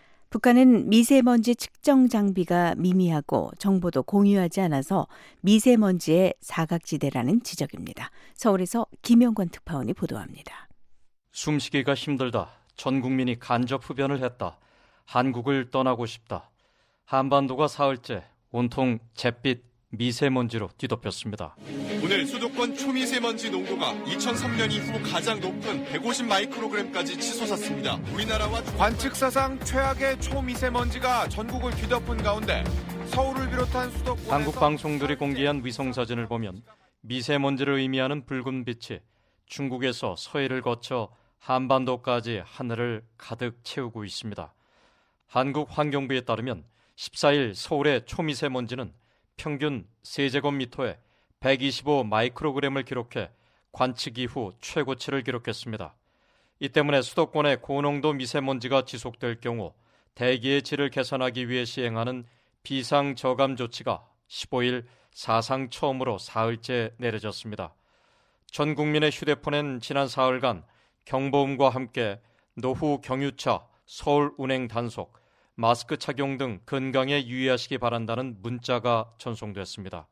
Speaker 5: 북한은 미세먼지 측정 장비가 미미하고 정보도 공유하지 않아서 미세먼지의 사각지대라는 지적입니다. 서울에서 김영권 특파원이 보도합니다.
Speaker 1: 숨쉬기가 힘들다. 전 국민이 간접 흡연을 했다. 한국을 떠나고 싶다. 한반도가 사흘째 온통 잿빛 미세먼지로 뒤덮였습니다.
Speaker 22: 오늘 수도권 초미세먼지 농도가 2003년 이후 가장 높은 150 마이크로그램까지 치솟았습니다. 우리나라와
Speaker 23: 관측 사상 최악의 초미세먼지가 전국을 뒤덮은 가운데 서울을 비롯한 수도권
Speaker 1: 한국 방송들이 공개한 위성 사진을 보면 미세먼지를 의미하는 붉은 빛이 중국에서 서해를 거쳐 한반도까지 하늘을 가득 채우고 있습니다. 한국환경부에 따르면 14일 서울의 초미세먼지는 평균 세제곱미터에 125 마이크로그램을 기록해 관측 이후 최고치를 기록했습니다. 이 때문에 수도권의 고농도 미세먼지가 지속될 경우 대기의 질을 개선하기 위해 시행하는 비상저감 조치가 15일 사상 처음으로 사흘째 내려졌습니다. 전 국민의 휴대폰엔 지난 사흘간 경보음과 함께 노후 경유차, 서울 운행 단속, 마스크 착용 등 건강에 유의하시기 바란다는 문자가 전송됐습니다.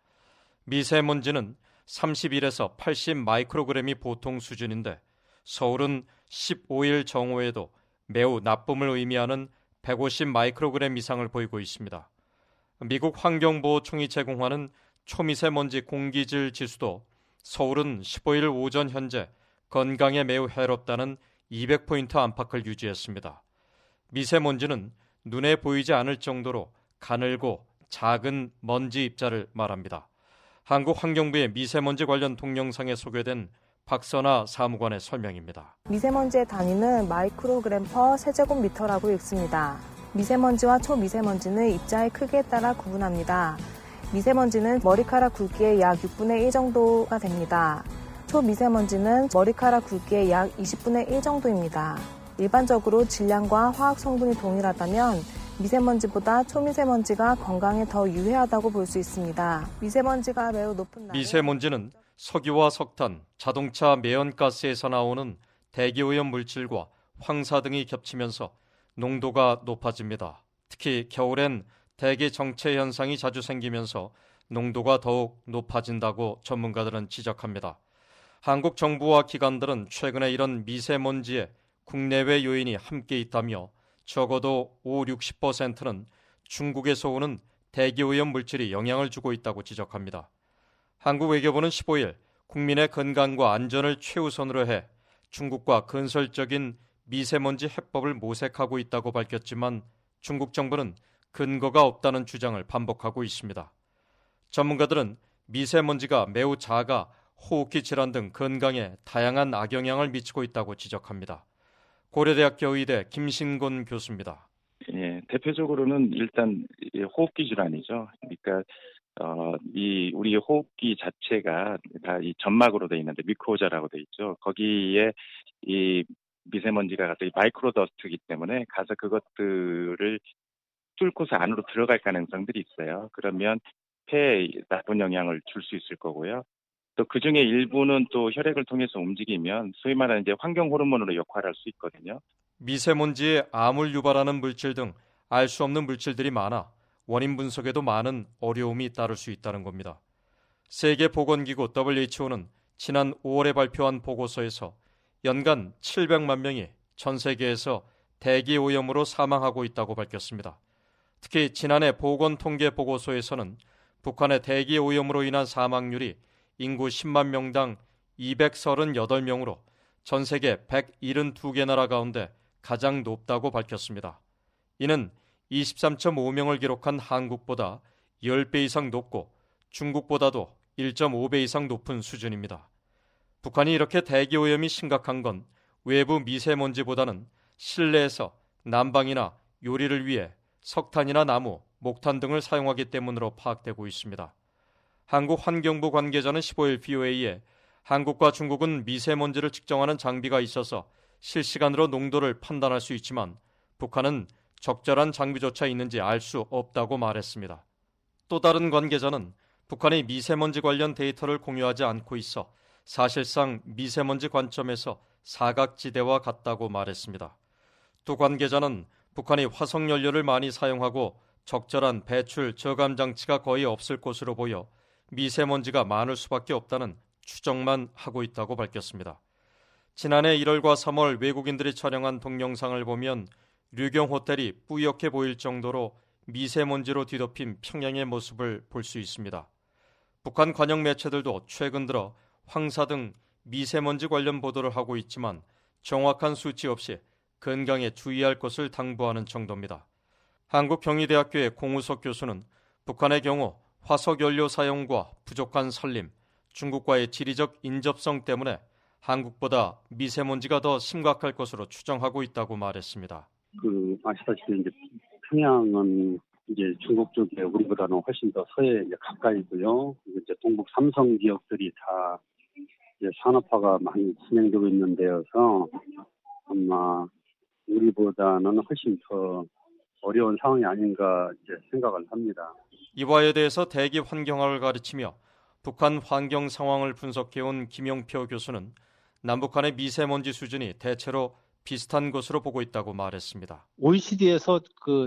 Speaker 1: 미세먼지는 31에서 80 마이크로그램이 보통 수준인데 서울은 15일 정오에도 매우 나쁨을 의미하는 150 마이크로그램 이상을 보이고 있습니다. 미국 환경보호청이 제공하는 초미세먼지 공기질 지수도 서울은 15일 오전 현재 건강에 매우 해롭다는 200포인트 안팎을 유지했습니다. 미세먼지는 눈에 보이지 않을 정도로 가늘고 작은 먼지 입자를 말합니다. 한국환경부의 미세먼지 관련 동영상에 소개된 박선아 사무관의 설명입니다.
Speaker 24: 미세먼지의 단위는 마이크로그램 퍼 세제곱미터라고 읽습니다. 미세먼지와 초미세먼지는 입자의 크기에 따라 구분합니다. 미세먼지는 머리카락 굵기의 약 6분의 1 정도가 됩니다. 초미세먼지는 머리카락 굵기의 약 20분의 1 정도입니다. 일반적으로 질량과 화학 성분이 동일하다면 미세먼지보다 초미세먼지가 건강에 더 유해하다고 볼 수 있습니다. 미세먼지가 매우 높은 날에
Speaker 1: 미세먼지는 석유와 석탄, 자동차 매연가스에서 나오는 대기오염 물질과 황사 등이 겹치면서 농도가 높아집니다. 특히 겨울엔 대기 정체 현상이 자주 생기면서 농도가 더욱 높아진다고 전문가들은 지적합니다. 한국 정부와 기관들은 최근에 이런 미세먼지에 국내외 요인이 함께 있다며 적어도 50-60%는 중국에서 오는 대기오염 물질이 영향을 주고 있다고 지적합니다. 한국 외교부는 15일 국민의 건강과 안전을 최우선으로 해 중국과 건설적인 미세먼지 해법을 모색하고 있다고 밝혔지만 중국 정부는 근거가 없다는 주장을 반복하고 있습니다. 전문가들은 미세먼지가 매우 작아 호흡기 질환 등 건강에 다양한 악영향을 미치고 있다고 지적합니다. 고려대학교 의대 김신곤 교수입니다.
Speaker 25: 예, 대표적으로는 일단 호흡기 질환이죠. 그러니까 우리 호흡기 자체가 다 이 점막으로 돼 있는데 미코자라고 돼 있죠. 거기에 이 미세먼지가 가서 마이크로 더스트이기 때문에 가서 그것들을 뚫고서 안으로 들어갈 가능성들이 있어요. 그러면 폐에 나쁜 영향을 줄 수 있을 거고요. 또 그중에 일부는 또 혈액을 통해서 움직이면 소위 말하는 이제 환경 호르몬으로 역할할 수 있거든요.
Speaker 1: 미세먼지에 암을 유발하는 물질 등 알 수 없는 물질들이 많아 원인 분석에도 많은 어려움이 따를 수 있다는 겁니다. 세계보건기구 WHO는 지난 5월에 발표한 보고서에서 연간 700만 명이 전 세계에서 대기오염으로 사망하고 있다고 밝혔습니다. 특히 지난해 보건통계보고서에서는 북한의 대기오염으로 인한 사망률이 인구 10만 명당 238명으로 전 세계 172개 나라 가운데 가장 높다고 밝혔습니다. 이는 23.5명을 기록한 한국보다 10배 이상 높고 중국보다도 1.5배 이상 높은 수준입니다. 북한이 이렇게 대기오염이 심각한 건 외부 미세먼지보다는 실내에서 난방이나 요리를 위해 석탄이나 나무, 목탄 등을 사용하기 때문으로 파악되고 있습니다. 한국환경부 관계자는 15일 VOA에 한국과 중국은 미세먼지를 측정하는 장비가 있어서 실시간으로 농도를 판단할 수 있지만 북한은 적절한 장비조차 있는지 알 수 없다고 말했습니다. 또 다른 관계자는 북한이 미세먼지 관련 데이터를 공유하지 않고 있어 사실상 미세먼지 관점에서 사각지대와 같다고 말했습니다. 두 관계자는 북한이 화석연료를 많이 사용하고 적절한 배출 저감 장치가 거의 없을 것으로 보여 미세먼지가 많을 수밖에 없다는 추정만 하고 있다고 밝혔습니다. 지난해 1월과 3월 외국인들이 촬영한 동영상을 보면 류경 호텔이 뿌옇게 보일 정도로 미세먼지로 뒤덮인 평양의 모습을 볼 수 있습니다. 북한 관영 매체들도 최근 들어 황사 등 미세먼지 관련 보도를 하고 있지만 정확한 수치 없이 건강에 주의할 것을 당부하는 정도입니다. 한국경희대학교의 공우석 교수는 북한의 경우 화석연료 사용과 부족한 산림, 중국과의 지리적 인접성 때문에 한국보다 미세먼지가 더 심각할 것으로 추정하고 있다고 말했습니다.
Speaker 2: 아시다시피 이제 평양은 이제 중국 쪽에 우리보다는 훨씬 더 서해 이제 가까이고요. 이제 동북 삼성 지역들이 다 이제 산업화가 많이 진행되고 있는 데여서 아마 우리보다는 훨씬 더 어려운 상황이 아닌가 이제 생각을 합니다.
Speaker 1: 이와에 대해서 대기 환경학을 가르치며 북한 환경 상황을 분석해온 김용표 교수는 남북한의 미세먼지 수준이 대체로 비슷한 것으로 보고 있다고 말했습니다.
Speaker 3: OECD에서 그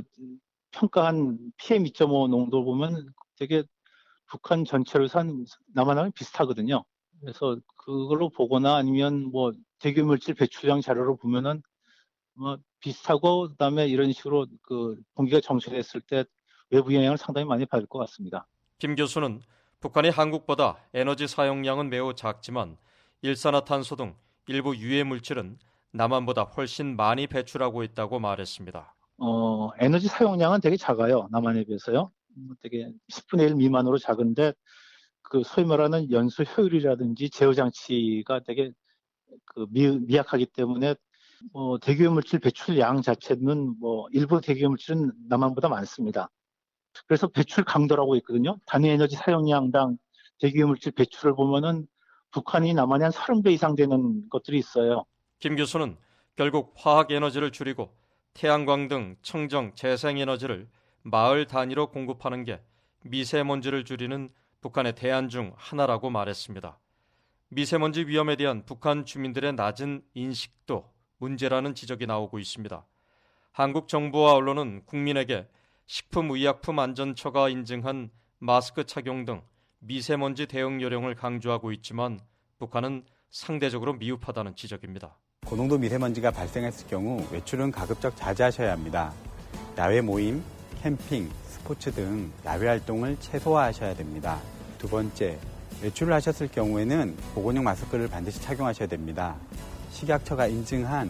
Speaker 3: 평가한 PM2.5 농도 보면 되게 북한 전체로 산 남한하고 비슷하거든요. 그래서 그걸로 보거나 아니면 뭐 대기물질 배출량 자료로 보면은 뭐 비슷하고 그다음에 이런 식으로 그 공기가 정체됐을 때 외부 영향을 상당히 많이 받을 것 같습니다.
Speaker 1: 김 교수는 북한이 한국보다 에너지 사용량은 매우 작지만 일산화탄소 등 일부 유해 물질은 남한보다 훨씬 많이 배출하고 있다고 말했습니다.
Speaker 3: 에너지 사용량은 되게 작아요. 남한에 비해서요. 되게 10분의 1 미만으로 작은데 그 소위 말하는 연소 효율이라든지 제어 장치가 되게 그 미약하기 때문에 대기오염물질 배출량 자체는 뭐 일부 대기오염물질은 남한보다 많습니다. 그래서 배출 강도라고 있거든요. 단위 에너지 사용량당 대기오염물질 배출을 보면은 북한이 남한이 한 30배 이상 되는 것들이 있어요.
Speaker 1: 김 교수는 결국 화학 에너지를 줄이고 태양광 등 청정 재생에너지를 마을 단위로 공급하는 게 미세먼지를 줄이는 북한의 대안 중 하나라고 말했습니다. 미세먼지 위험에 대한 북한 주민들의 낮은 인식도 문제라는 지적이 나오고 있습니다. 한국 정부와 언론은 국민에게 식품의약품안전처가 인증한 마스크 착용 등 미세먼지 대응 요령을 강조하고 있지만 북한은 상대적으로 미흡하다는 지적입니다.
Speaker 4: 고농도 미세먼지가 발생했을 경우 외출은 가급적 자제하셔야 합니다. 야외 모임, 캠핑, 스포츠 등 야외 활동을 최소화하셔야 됩니다. 두 번째, 외출을 하셨을 경우에는 보건용 마스크를 반드시 착용하셔야 됩니다. 식약처가 인증한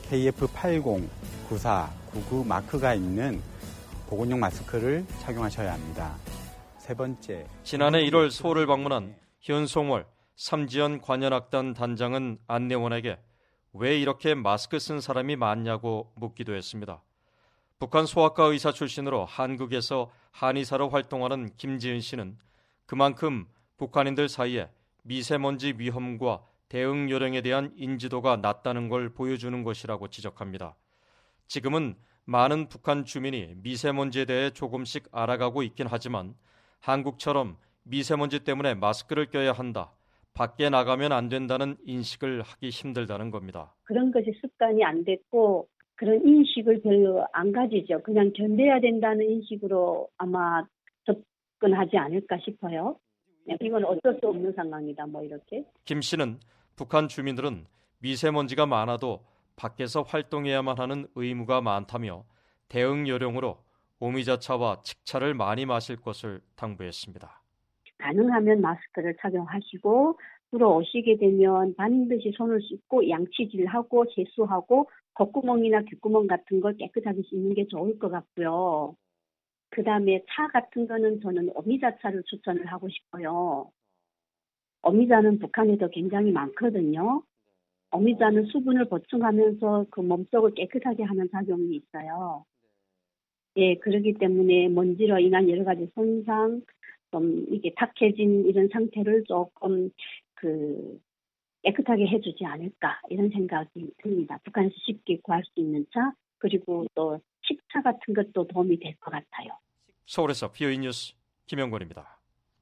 Speaker 4: KF80, 94, 99 마크가 있는 보건용 마스크를 착용하셔야 합니다. 세 번째,
Speaker 1: 지난해 1월 서울을 방문한 현송월 삼지연 관현악단 단장은 안내원에게 왜 이렇게 마스크 쓴 사람이 많냐고 묻기도 했습니다. 북한 소아과 의사 출신으로 한국에서 한의사로 활동하는 김지은 씨는 그만큼 북한인들 사이에 미세먼지 위험과 대응 요령에 대한 인지도가 낮다는 걸 보여주는 것이라고 지적합니다. 지금은 많은 북한 주민이 미세먼지에 대해 조금씩 알아가고 있긴 하지만 한국처럼 미세먼지 때문에 마스크를 껴야 한다, 밖에 나가면 안 된다는 인식을 하기 힘들다는 겁니다.
Speaker 8: 그런 것이 습관이 안 됐고
Speaker 6: 그런 인식을 별로 안 가지죠. 그냥 견뎌야 된다는 인식으로 아마 접근하지 않을까 싶어요. 이건 어쩔 수 없는 상황이다. 뭐 이렇게.
Speaker 1: 김 씨는 북한 주민들은 미세먼지가 많아도 밖에서 활동해야만 하는 의무가 많다며 대응 요령으로 오미자차와 칡차를 많이 마실 것을 당부했습니다.
Speaker 6: 가능하면 마스크를 착용하시고 들어오시게 되면 반드시 손을 씻고 양치질하고 세수하고 콧구멍이나 귓구멍 같은 걸 깨끗하게 씻는 게 좋을 것 같고요. 그다음에 차 같은 거는 저는 오미자차를 추천을 하고 싶어요. 오미자는 북한에도 굉장히 많거든요. 오미자는 수분을 보충하면서 그 몸속을 깨끗하게 하는 작용이 있어요. 예, 그렇기 때문에 먼지로 인한 여러 가지 손상, 좀 이게 탁해진 이런 상태를 조금 깨끗하게 해주지 않을까 이런 생각이 듭니다. 북한에서 쉽게 구할 수 있는 차, 그리고 또 식차 같은 것도 도움이 될 것 같아요.
Speaker 1: 서울에서 VOA 뉴스 김영권입니다.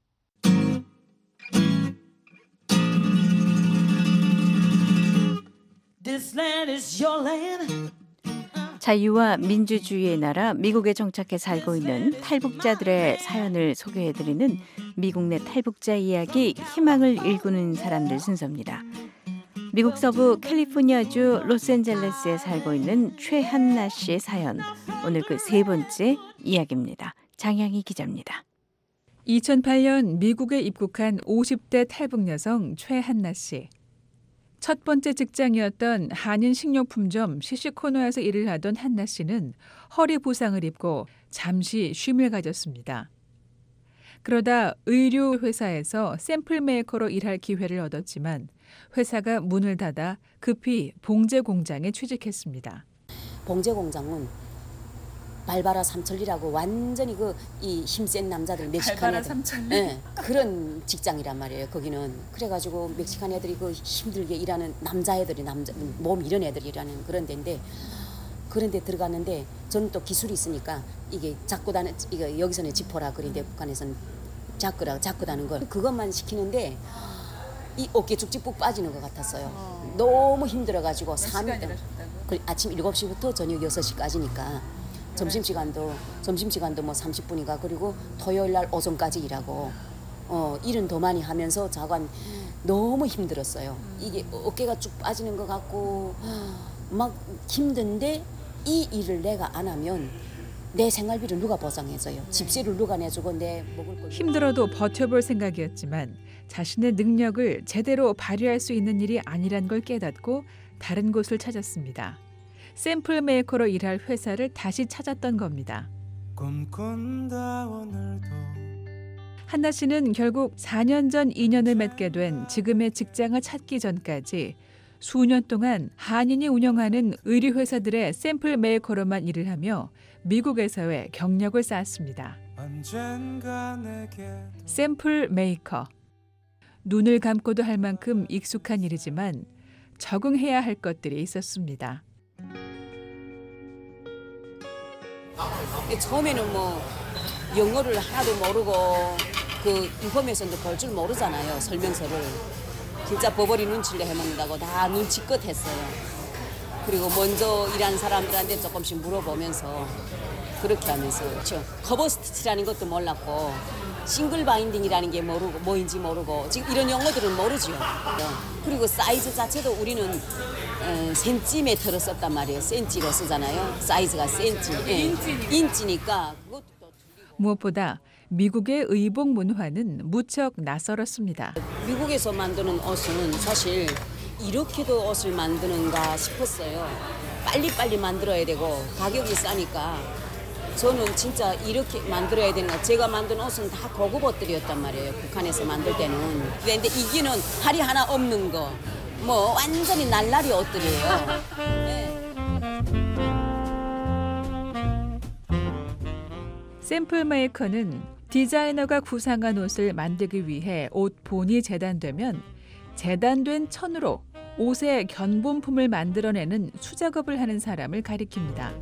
Speaker 5: 자유와 민주주의의 나라 미국에 정착해 살고 있는 탈북자들의 사연을 소개해드리는 미국 내 탈북자 이야기 희망을 일구는 사람들 순서입니다. 미국 서부 캘리포니아주 로스앤젤레스에 살고 있는 최한나 씨의 사연, 오늘 그 세 번째 이야기입니다. 장향희 기자입니다.
Speaker 8: 2008년 미국에 입국한 50대 탈북 여성 최한나 씨. 첫 번째 직장이었던 한인 식료품점 시시코너에서 일을 하던 한나 씨는 허리 부상을 입고 잠시 쉼을 가졌습니다. 그러다 의류 회사에서 샘플 메이커로 일할 기회를 얻었지만 회사가 문을 닫아 급히 봉제 공장에 취직했습니다.
Speaker 10: 봉제 공장은 발바라 삼천리라고 완전히 이 힘센 남자들 멕시칸 애들 네, 그런 직장이란 말이에요. 거기는 그래가지고 멕시칸 애들이 힘들게 일하는 남자애들이 몸 이런 애들이 일하는 그런 데인데 그런데 들어갔는데 저는 또 기술이 있으니까 이게 이거 여기서는 지퍼라 그런데 북한에서는 자꾸다는 걸 그것만 시키는데 이 어깨 쭉쭉 빠지는 것 같았어요. 너무 힘들어가지고 아침 7시부터 저녁 6시까지니까. 점심시간도 뭐 30분이가 그리고 토요일날 오전까지 일하고 일은 더 많이 하면서 자관 너무 힘들었어요. 이게 어깨가 쭉 빠지는 것 같고 막 힘든데 이 일을 내가 안 하면 내 생활비를 누가 보상해줘요. 집세를 누가 내주고 내 먹을 걸
Speaker 8: 힘들어도 버텨볼 생각이었지만 자신의 능력을 제대로 발휘할 수 있는 일이 아니란 걸 깨닫고 다른 곳을 찾았습니다. 샘플 메이커로 일할 회사를 다시 찾았던 겁니다. 한나 씨는 결국 4년 전 인연을 맺게 된 지금의 직장을 찾기 전까지 수년 동안 한인이 운영하는 의류 회사들의 샘플 메이커로만 일을 하며 미국에서의 경력을 쌓았습니다. 샘플 메이커. 눈을 감고도 할 만큼 익숙한 일이지만 적응해야 할 것들이 있었습니다.
Speaker 10: 처음에는 뭐 영어를 하나도 모르고 그 인포메이션도 볼 줄 모르잖아요. 설명서를. 진짜 버버리 눈치를 해먹는다고 다 눈치껏 했어요. 그리고 먼저 일하는 사람들한테 조금씩 물어보면서 그렇게 하면서 그렇죠. 커버 스티치라는 것도 몰랐고 싱글 바인딩이라는 게 모르고 뭐인지 모르고 지금 이런 용어들은 모르죠. 그리고 사이즈 자체도 우리는 센티미터로 썼단 말이에요. 센치로 쓰잖아요. 사이즈가 센치. 인치니까.
Speaker 8: 무엇보다 미국의 의복 문화는 무척 낯설었습니다.
Speaker 10: 미국에서 만드는 옷은 사실 이렇게도 옷을 만드는가 싶었어요. 빨리빨리 만들어야 되고 가격이 싸니까 저는 진짜 이렇게 만들어야 되는 거. 제가 만든 옷은 다 고급 옷들이었단 말이에요. 북한에서 만들 때는. 그런데 이기는 할이 하나 없는 거. 뭐 완전히 날라리 옷들이에요. 네.
Speaker 8: 샘플 메이커는 디자이너가 구상한 옷을 만들기 위해 옷 본이 재단되면 재단된 천으로 옷의 견본품을 만들어내는 수작업을 하는 사람을 가리킵니다.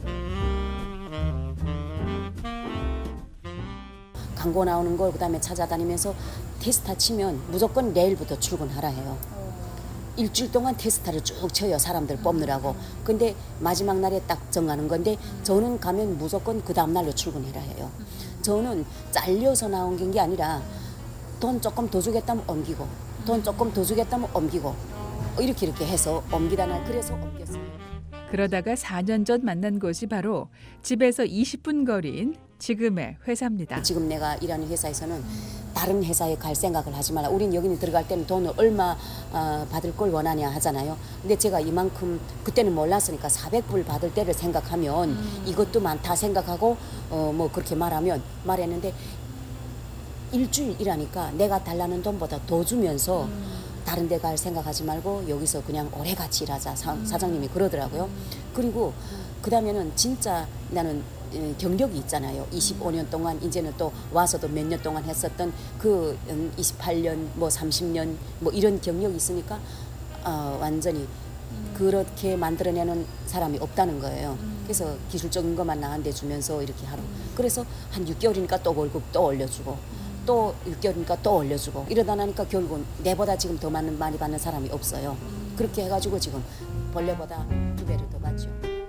Speaker 10: 광고 나오는 걸 그다음에 찾아다니면서 테스타 치면 무조건 내일부터 출근하라 해요. 일주일 동안 테스트를 쭉 쳐요. 사람들 뽑느라고. 근데 마지막 날에 딱 정하는 건데 저는 가면 무조건 그 다음 날로 출근해라 해요. 저는 잘려서 나온 게 아니라 돈 조금 더 주겠다면 옮기고 돈 조금 더 주겠다면 옮기고 이렇게 해서 옮기다 날 그래서 옮겼어요.
Speaker 8: 그러다가 4년 전 만난 곳이 바로 집에서 20분 거리인 지금의 회사입니다.
Speaker 10: 지금 내가 일하는 회사에서는 다른 회사에 갈 생각을 하지 말라. 우린 여기는 들어갈 때는 돈을 얼마 받을 걸 원하냐 하잖아요. 근데 제가 이만큼 그때는 몰랐으니까 400불 받을 때를 생각하면 이것도 많다 생각하고 뭐 그렇게 말했는데 일주일 일하니까 내가 달라는 돈보다 더 주면서 다른 데 갈 생각하지 말고 여기서 그냥 오래 같이 일하자. 사장님이 그러더라고요. 그리고 그다음에는 진짜 나는 경력이 있잖아요. 25년 동안 이제는 또 와서도 몇 년 동안 했었던 그 28년 뭐 30년 뭐 이런 경력이 있으니까 완전히 그렇게 만들어내는 사람이 없다는 거예요. 그래서 기술적인 것만 나한테 주면서 이렇게 하러. 그래서 한 6개월이니까 또 월급 또 올려주고 또 6개월이니까 또 올려주고 이러다 나니까 결국은 내보다 지금 더 많이 받는 사람이 없어요. 그렇게 해가지고 지금 본래보다 2배를 더 받죠.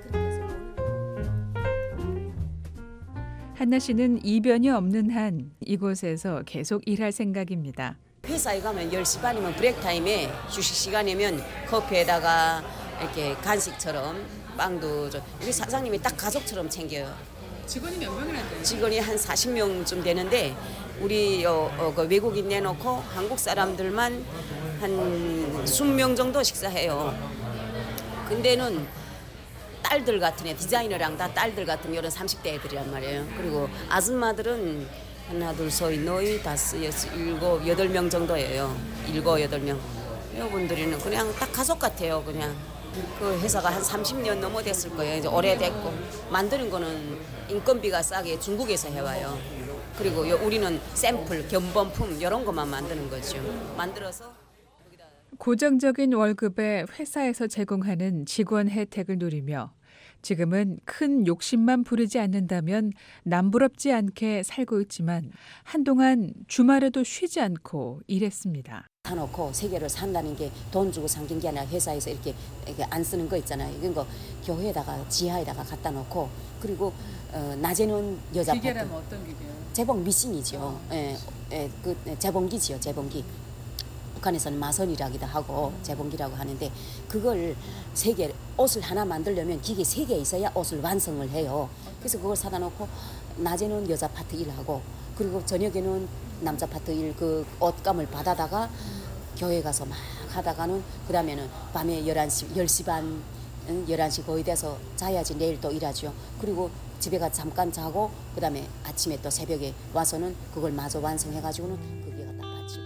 Speaker 8: 한나 씨는 이변이 없는 한 이곳에서 계속 일할 생각입니다.
Speaker 10: 회사에 가면 10시 반이면 브레이크 타임에 휴식 시간이면 커피에다가 이렇게 간식처럼 빵도 우리 사장님이 딱 가족처럼 챙겨요.
Speaker 8: 직원이 몇 명이나 돼요?
Speaker 10: 직원이 한 40명쯤 되는데 우리 그 외국인 내놓고 한국 사람들만 한 20명 정도 식사해요. 근데는 딸들 같은 애, 디자이너랑 다 딸들 같은 이런 30대 애들이란 말이에요. 그리고 아줌마들은 하나, 둘, 셋, 넷, 다섯, 여섯, 일곱, 8명 정도예요. 7, 8명. 이분들은 그냥 딱 가족 같아요. 그냥 그 회사가 한 30년 넘어 됐을 거예요. 이제 오래됐고 만드는 거는 인건비가 싸게 중국에서 해와요. 그리고 우리는 샘플, 견본품 이런 것만 만드는 거죠. 만들어서
Speaker 8: 고정적인 월급에 회사에서 제공하는 직원 혜택을 누리며 지금은 큰 욕심만 부리지 않는다면 남부럽지 않게 살고 있지만 한동안 주말에도 쉬지 않고 일했습니다.
Speaker 10: 사놓고 세 개를 산다는 게 돈 주고 산 게 아니라 회사에서 이렇게 안 쓰는 거 있잖아요. 이런 거 교회에다가 지하에다가 갖다 놓고 그리고 낮에는 여자
Speaker 8: 기계라면 어떤 기계요?
Speaker 10: 재봉 미싱이죠. 그 재봉기지요. 재봉기. 북한에서는 마선이라기도 하고 재봉기라고 하는데 그걸 3개 옷을 하나 만들려면 기계 3개 있어야 옷을 완성을 해요. 그래서 그걸 사다 놓고 낮에는 여자 파트 일하고 그리고 저녁에는 남자 파트 일 그 옷감을 받아다가 교회 가서 막 하다가는 그다음에는 밤에 10시 반 11시 거의 돼서 자야지 내일 또 일하죠. 그리고 집에 가 잠깐 자고 그다음에 아침에 또 새벽에 와서는 그걸 마저 완성해가지고는 거기에 갖다 바치고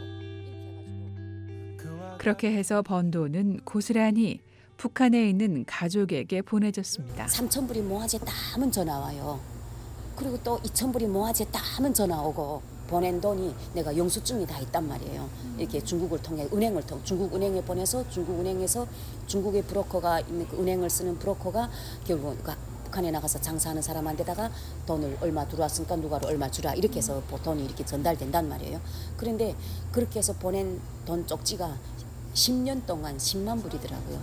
Speaker 8: 그렇게 해서 번 돈은 고스란히 북한에 있는 가족에게 보내졌습니다.
Speaker 10: 3,000불이 모아졌다 하면 전화 와요. 그리고 또 2,000불이 모아졌다 하면 전화 오고 보낸 돈이 내가 영수증이 다 있단 말이에요. 이렇게 중국을 통해 중국 은행에 보내서 중국 은행에서 중국의 브로커가 있는 그 은행을 쓰는 브로커가 결국 북한에 나가서 장사하는 사람한테다가 돈을 얼마 들어왔으니까 누가로 얼마 주라 이렇게 해서 돈이 이렇게 전달된단 말이에요. 그런데 그렇게 해서 보낸 돈 쪽지가 10년 동안 10만 불이더라고요.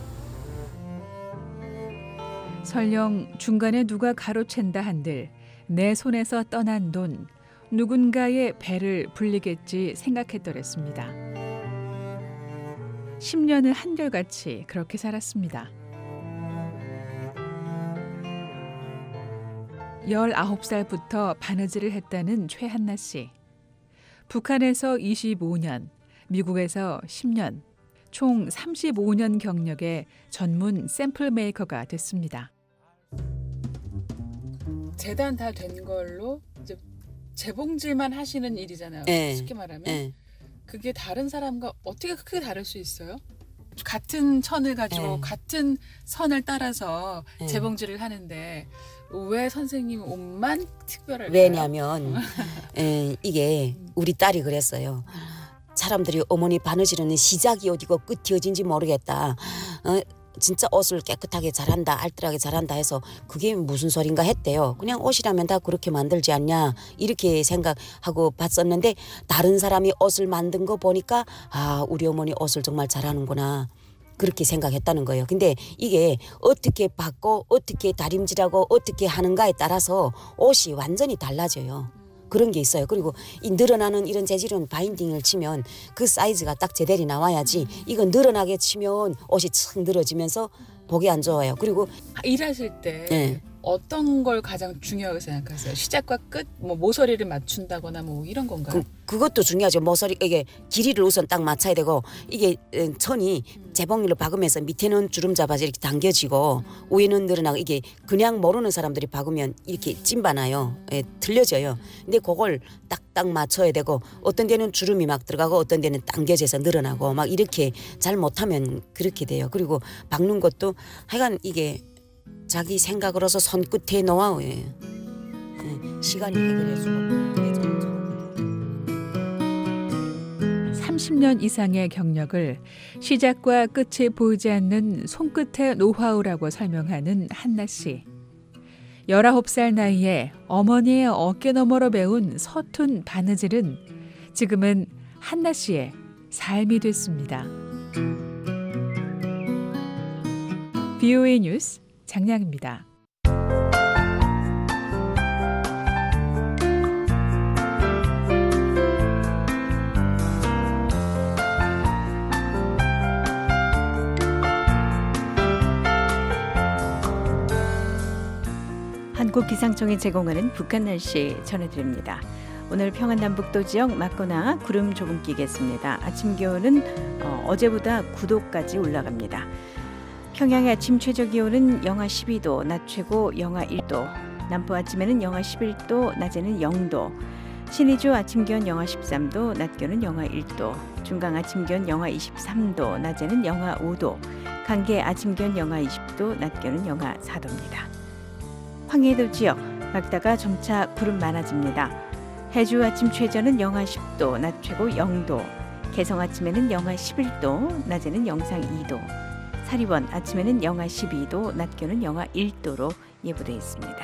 Speaker 8: 설령 중간에 누가 가로챈다 한들 내 손에서 떠난 돈 누군가의 배를 불리겠지 생각했더랬습니다. 10년을 한결같이 그렇게 살았습니다. 19살부터 바느질을 했다는 최한나 씨. 북한에서 25년, 미국에서 10년, 총 35년 경력의 전문 샘플 메이커가 됐습니다.
Speaker 12: 재단 다 된 걸로 이제 재봉질만 하시는 일이잖아요.
Speaker 10: 네.
Speaker 12: 쉽게 말하면.
Speaker 10: 네.
Speaker 12: 그게 다른 사람과 어떻게 크게 다를 수 있어요? 같은 천을 가지고 같은 선을 따라서 재봉질을 하는데 왜 선생님 옷만 특별할까요?
Speaker 10: 왜냐하면 이게 우리 딸이 그랬어요. 사람들이 어머니 바느질은 시작이 어디고 끝이 어딘지 모르겠다. 진짜 옷을 깨끗하게 잘한다, 알뜰하게 잘한다 해서 그게 무슨 소린가 했대요. 그냥 옷이라면 다 그렇게 만들지 않냐 이렇게 생각하고 봤었는데 다른 사람이 옷을 만든 거 보니까 아 우리 어머니 옷을 정말 잘하는구나. 그렇게 생각했다는 거예요. 근데 이게 어떻게 받고 어떻게 다림질하고 어떻게 하는가에 따라서 옷이 완전히 달라져요. 그런 게 있어요. 그리고 이 늘어나는 이런 재질은 바인딩을 치면 그 사이즈가 딱 제대로 나와야지 이건 늘어나게 치면 옷이 척 늘어지면서 보기 안 좋아요. 그리고
Speaker 12: 일하실 때
Speaker 10: 네.
Speaker 12: 어떤 걸 가장 중요하게 생각하세요? 시작과 끝, 뭐 모서리를 맞춘다거나 뭐 이런 건가요?
Speaker 10: 그것도 중요하죠. 모서리 이게 길이를 우선 딱 맞춰야 되고 이게 천이 재봉률로 박으면서 밑에는 주름 잡아서 이렇게 당겨지고 위에는 늘어나고 이게 그냥 모르는 사람들이 박으면 이렇게 찐바나요. 예, 틀려져요. 근데 그걸 딱딱 맞춰야 되고 어떤 데는 주름이 막 들어가고 어떤 데는 당겨져서 늘어나고 막 이렇게 잘 못하면 그렇게 돼요. 그리고 박는 것도 하여간 이게 자기 생각으로서 손끝에 노하우예요. 시간이 해결해 주고.
Speaker 8: 30년 이상의 경력을 시작과 끝이 보이지 않는 손끝의 노하우라고 설명하는 한나 씨. 19살 나이에 어머니의 어깨너머로 배운 서툰 바느질은 지금은 한나 씨의 삶이 됐습니다. VOA 뉴스 장량입니다.
Speaker 5: 한국기상청이 제공하는 북한 날씨 전해드립니다. 오늘 평안남북도 지역 맞거나 구름 조금 끼겠습니다. 아침 기온은 어제보다 9도까지 올라갑니다. 평양의 아침 최저 기온은 영하 12도, 낮 최고 영하 1도, 남부 아침에는 영하 11도, 낮에는 0도, 신의주 아침 기온 영하 13도, 낮 기온은 영하 1도, 중강 아침 기온 영하 23도, 낮에는 영하 5도, 강계 아침 기온 영하 20도, 낮 기온은 영하 4도입니다. 황해도 지역 밝다가 점차 구름 많아집니다. 해주 아침 최저는 영하 10도, 낮 최고 0도, 개성 아침에는 영하 11도, 낮에는 영상 2도, 사리원 아침에는 영하 12도, 낮 기온은 영하 1도로 예보되어 있습니다.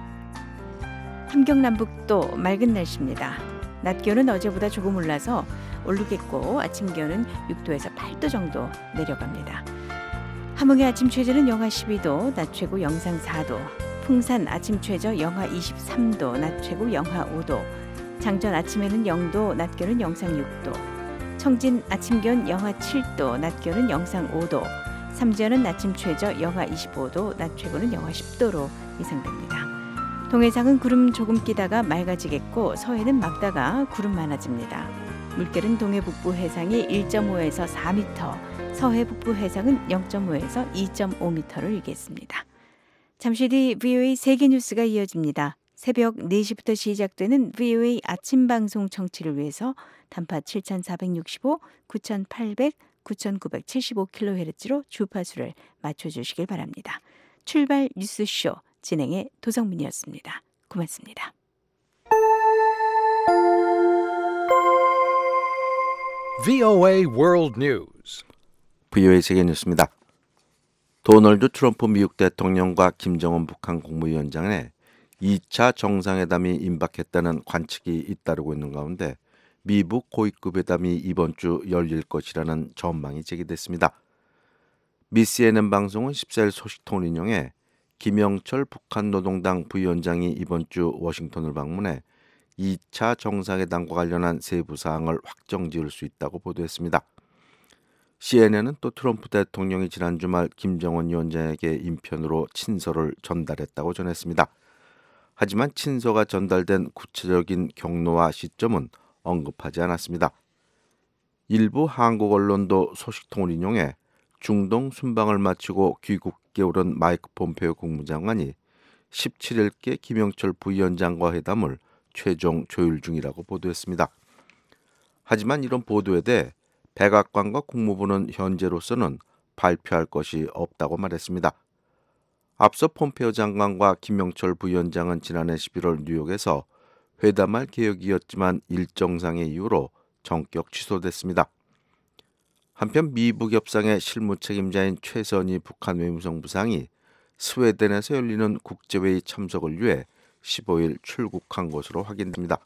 Speaker 5: 함경남북도 맑은 날씨입니다. 낮 기온은 어제보다 조금 올라서 오르겠고 아침 기온은 6도에서 8도 정도 내려갑니다. 함흥의 아침 최저는 영하 12도, 낮 최고 영상 4도, 풍산 아침 최저 영하 23도, 낮 최고 영하 5도, 장전 아침에는 0도, 낮 기온은 영상 6도, 청진 아침 기온 영하 7도, 낮 기온은 영상 5도, 삼지연은 아침 최저 영하 25도, 낮 최고는 영하 10도로 예상됩니다. 동해상은 구름 조금 끼다가 맑아지겠고 서해는 맑다가 구름 많아집니다. 물결은 동해 북부 해상이 1.5에서 4m, 서해 북부 해상은 0.5에서 2.5m를 일겠습니다. 잠시 뒤 VOA 세계뉴스가 이어집니다. 새벽 4시부터 시작되는 VOA 아침 방송 청취를 위해서 단파 7465, 9800, 9975kHz로 주파수를 맞춰주시길 바랍니다. 출발 뉴스쇼 진행의 도성민이었습니다. 고맙습니다.
Speaker 11: VOA World News.
Speaker 13: VOA 세계뉴스입니다. 도널드 트럼프 미국 대통령과 김정은 북한 국무위원장의 2차 정상회담이 임박했다는 관측이 잇따르고 있는 가운데 미북 고위급 회담이 이번 주 열릴 것이라는 전망이 제기됐습니다. 미 CNN 방송은 14일 소식통을 인용해 김영철 북한 노동당 부위원장이 이번 주 워싱턴을 방문해 2차 정상회담과 관련한 세부 사항을 확정 지을 수 있다고 보도했습니다. CNN은 또 트럼프 대통령이 지난 주말 김정은 위원장에게 인편으로 친서를 전달했다고 전했습니다. 하지만 친서가 전달된 구체적인 경로와 시점은 언급하지 않았습니다. 일부 한국 언론도 소식통을 인용해 중동 순방을 마치고 귀국에 오른 마이크 폼페이오 국무장관이 17일께 김영철 부위원장과 회담을 최종 조율 중이라고 보도했습니다. 하지만 이런 보도에 대해 백악관과 국무부는 현재로서는 발표할 것이 없다고 말했습니다. 앞서 폼페이오 장관과 김영철 부위원장은 지난해 11월 뉴욕에서 회담할 계획이었지만 일정상의 이유로 전격 취소됐습니다. 한편 미북 협상의 실무 책임자인 최선희 북한 외무성 부상이 스웨덴에서 열리는 국제회의 참석을 위해 15일 출국한 것으로 확인됩니다.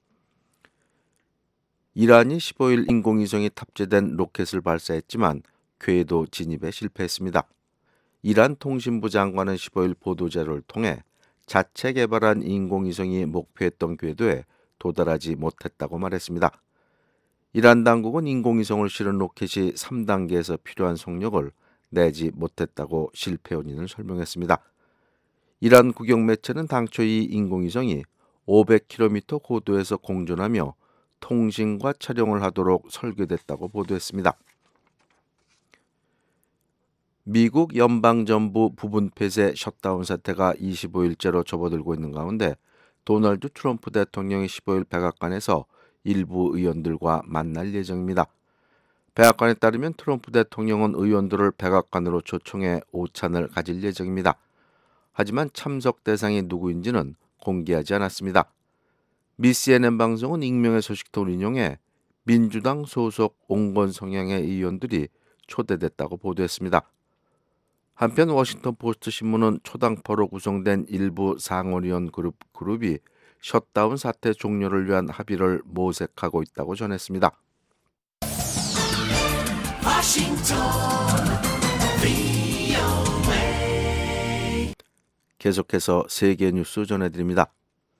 Speaker 13: 이란이 15일 인공위성이 탑재된 로켓을 발사했지만 궤도 진입에 실패했습니다. 이란 통신부 장관은 15일 보도자료를 통해 자체 개발한 인공위성이 목표했던 궤도에 도달하지 못했다고 말했습니다. 이란 당국은 인공위성을 실은 로켓이 3단계에서 필요한 속력을 내지 못했다고 실패 원인을 설명했습니다. 이란 국영 매체는 당초 이 인공위성이 500km 고도에서 공존하며 통신과 촬영을 하도록 설계됐다고 보도했습니다. 미국 연방정부 부분 폐쇄 셧다운 사태가 25일째로 접어들고 있는 가운데 도널드 트럼프 대통령이 15일 백악관에서 일부 의원들과 만날 예정입니다. 백악관에 따르면 트럼프 대통령은 의원들을 백악관으로 초청해 오찬을 가질 예정입니다. 하지만 참석 대상이 누구인지는 공개하지 않았습니다. 미 CNN 방송은 익명의 소식통을 인용해 민주당 소속 온건 성향의 의원들이 초대됐다고 보도했습니다. 한편 워싱턴 포스트 신문은 초당파로 구성된 일부 상원의원 그룹이 셧다운 사태 종료를 위한 합의를 모색하고 있다고 전했습니다. 계속해서 세계 뉴스 전해드립니다.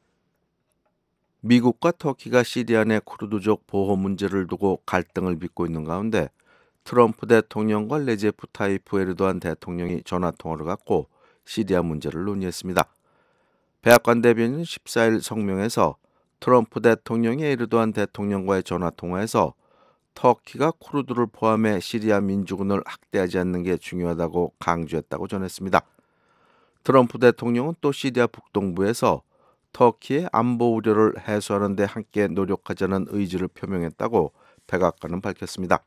Speaker 13: 미국과 터키가 시리아 내 쿠르드족 보호 문제를 두고 갈등을 빚고 있는 가운데 트럼프 대통령과 레제프 타이프 에르도안 대통령이 전화통화를 갖고 시리아 문제를 논의했습니다. 백악관 대변인은 14일 성명에서 트럼프 대통령이 에르도안 대통령과의 전화통화에서 터키가 쿠르드를 포함해 시리아 민주군을 학대하지 않는 게 중요하다고 강조했다고 전했습니다. 트럼프 대통령은 또 시리아 북동부에서 터키의 안보 우려를 해소하는 데 함께 노력하자는 의지를 표명했다고 백악관은 밝혔습니다.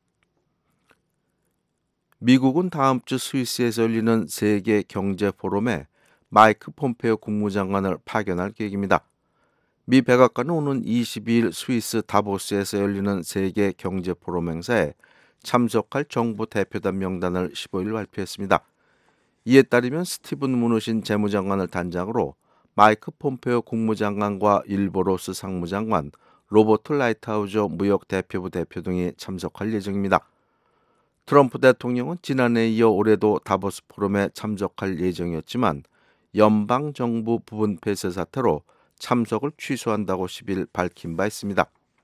Speaker 13: 미국은 다음 주 스위스에서 열리는 세계 경제 포럼에 마이크 폼페오 국무장관을 파견할 계획입니다. 미 백악관은 오는 22일 스위스 다보스에서 열리는 세계 경제 포럼 행사에 참석할 정부 대표단 명단을 15일 발표했습니다. 이에 따르면 스티븐 무누신 재무장관을 단장으로 마이크 폼페오 국무장관과 일보로스 상무장관, 로버트 라이트하우저 무역대표부 대표 등이 참석할 예정입니다. 트럼프 대통령은 지난해에 이어 올해도 다보스 포럼에 참석할 예정이었지만 연방정부 부분 폐쇄 사태로 참석을 취소한다고 10일 밝힌 바 있습니다.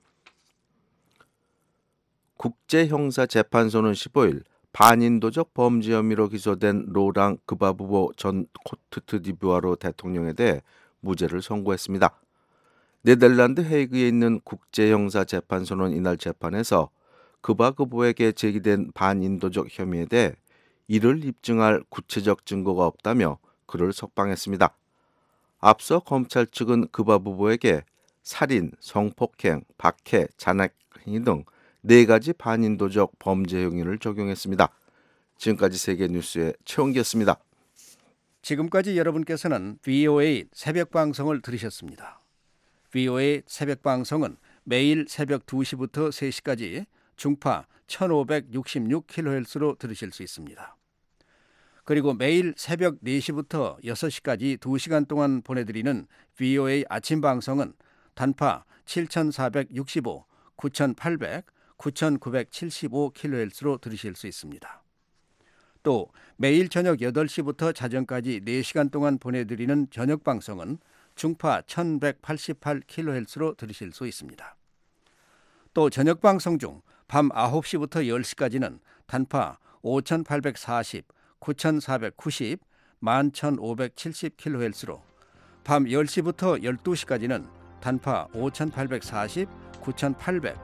Speaker 13: 국제형사재판소는 15일 반인도적 범죄 혐의로 기소된 로랑 그바부보 전 코트디부아르 대통령에 대해 무죄를 선고했습니다. 네덜란드 헤이그에 있는 국제형사재판소는 이날 재판에서 그바그보에게 제기된 반인도적 혐의에 대해 이를 입증할 구체적 증거가 없다며 그를 석방했습니다. 앞서 검찰 측은 그바부보에게 살인, 성폭행, 박해, 잔악행위 등 4가지 반인도적 범죄 행위를 적용했습니다. 지금까지 세계뉴스의 최원기였습니다.
Speaker 14: 지금까지 여러분께서는 VOA 새벽방송을 들으셨습니다. VOA 새벽방송은 매일 새벽 2시부터 3시까지 중파 1566kHz로 들으실 수 있습니다. 그리고 매일 새벽 4시부터 6시까지 2시간 동안 보내드리는 VOA 아침 방송은 단파 7465, 9800, 9975kHz로 들으실 수 있습니다. 또 매일 저녁 8시부터 자정까지 4시간 동안 보내드리는 저녁 방송은 중파 1188kHz로 들으실 수 있습니다. 또 저녁 방송 중 밤 9시부터 10시까지는 단파 5840, 9490, 11570kHz로 밤 10시부터 12시까지는 단파 5840, 9800,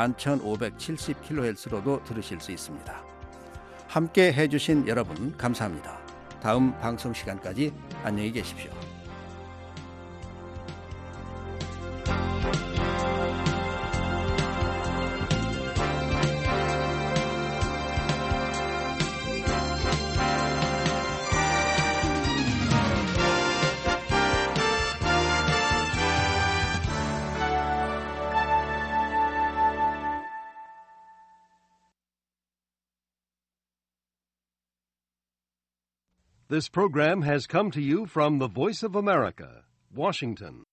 Speaker 14: 11570kHz로도 들으실 수 있습니다. 함께 해주신 여러분 감사합니다. 다음 방송 시간까지 안녕히 계십시오.
Speaker 15: This program has come to you from the Voice of America, Washington.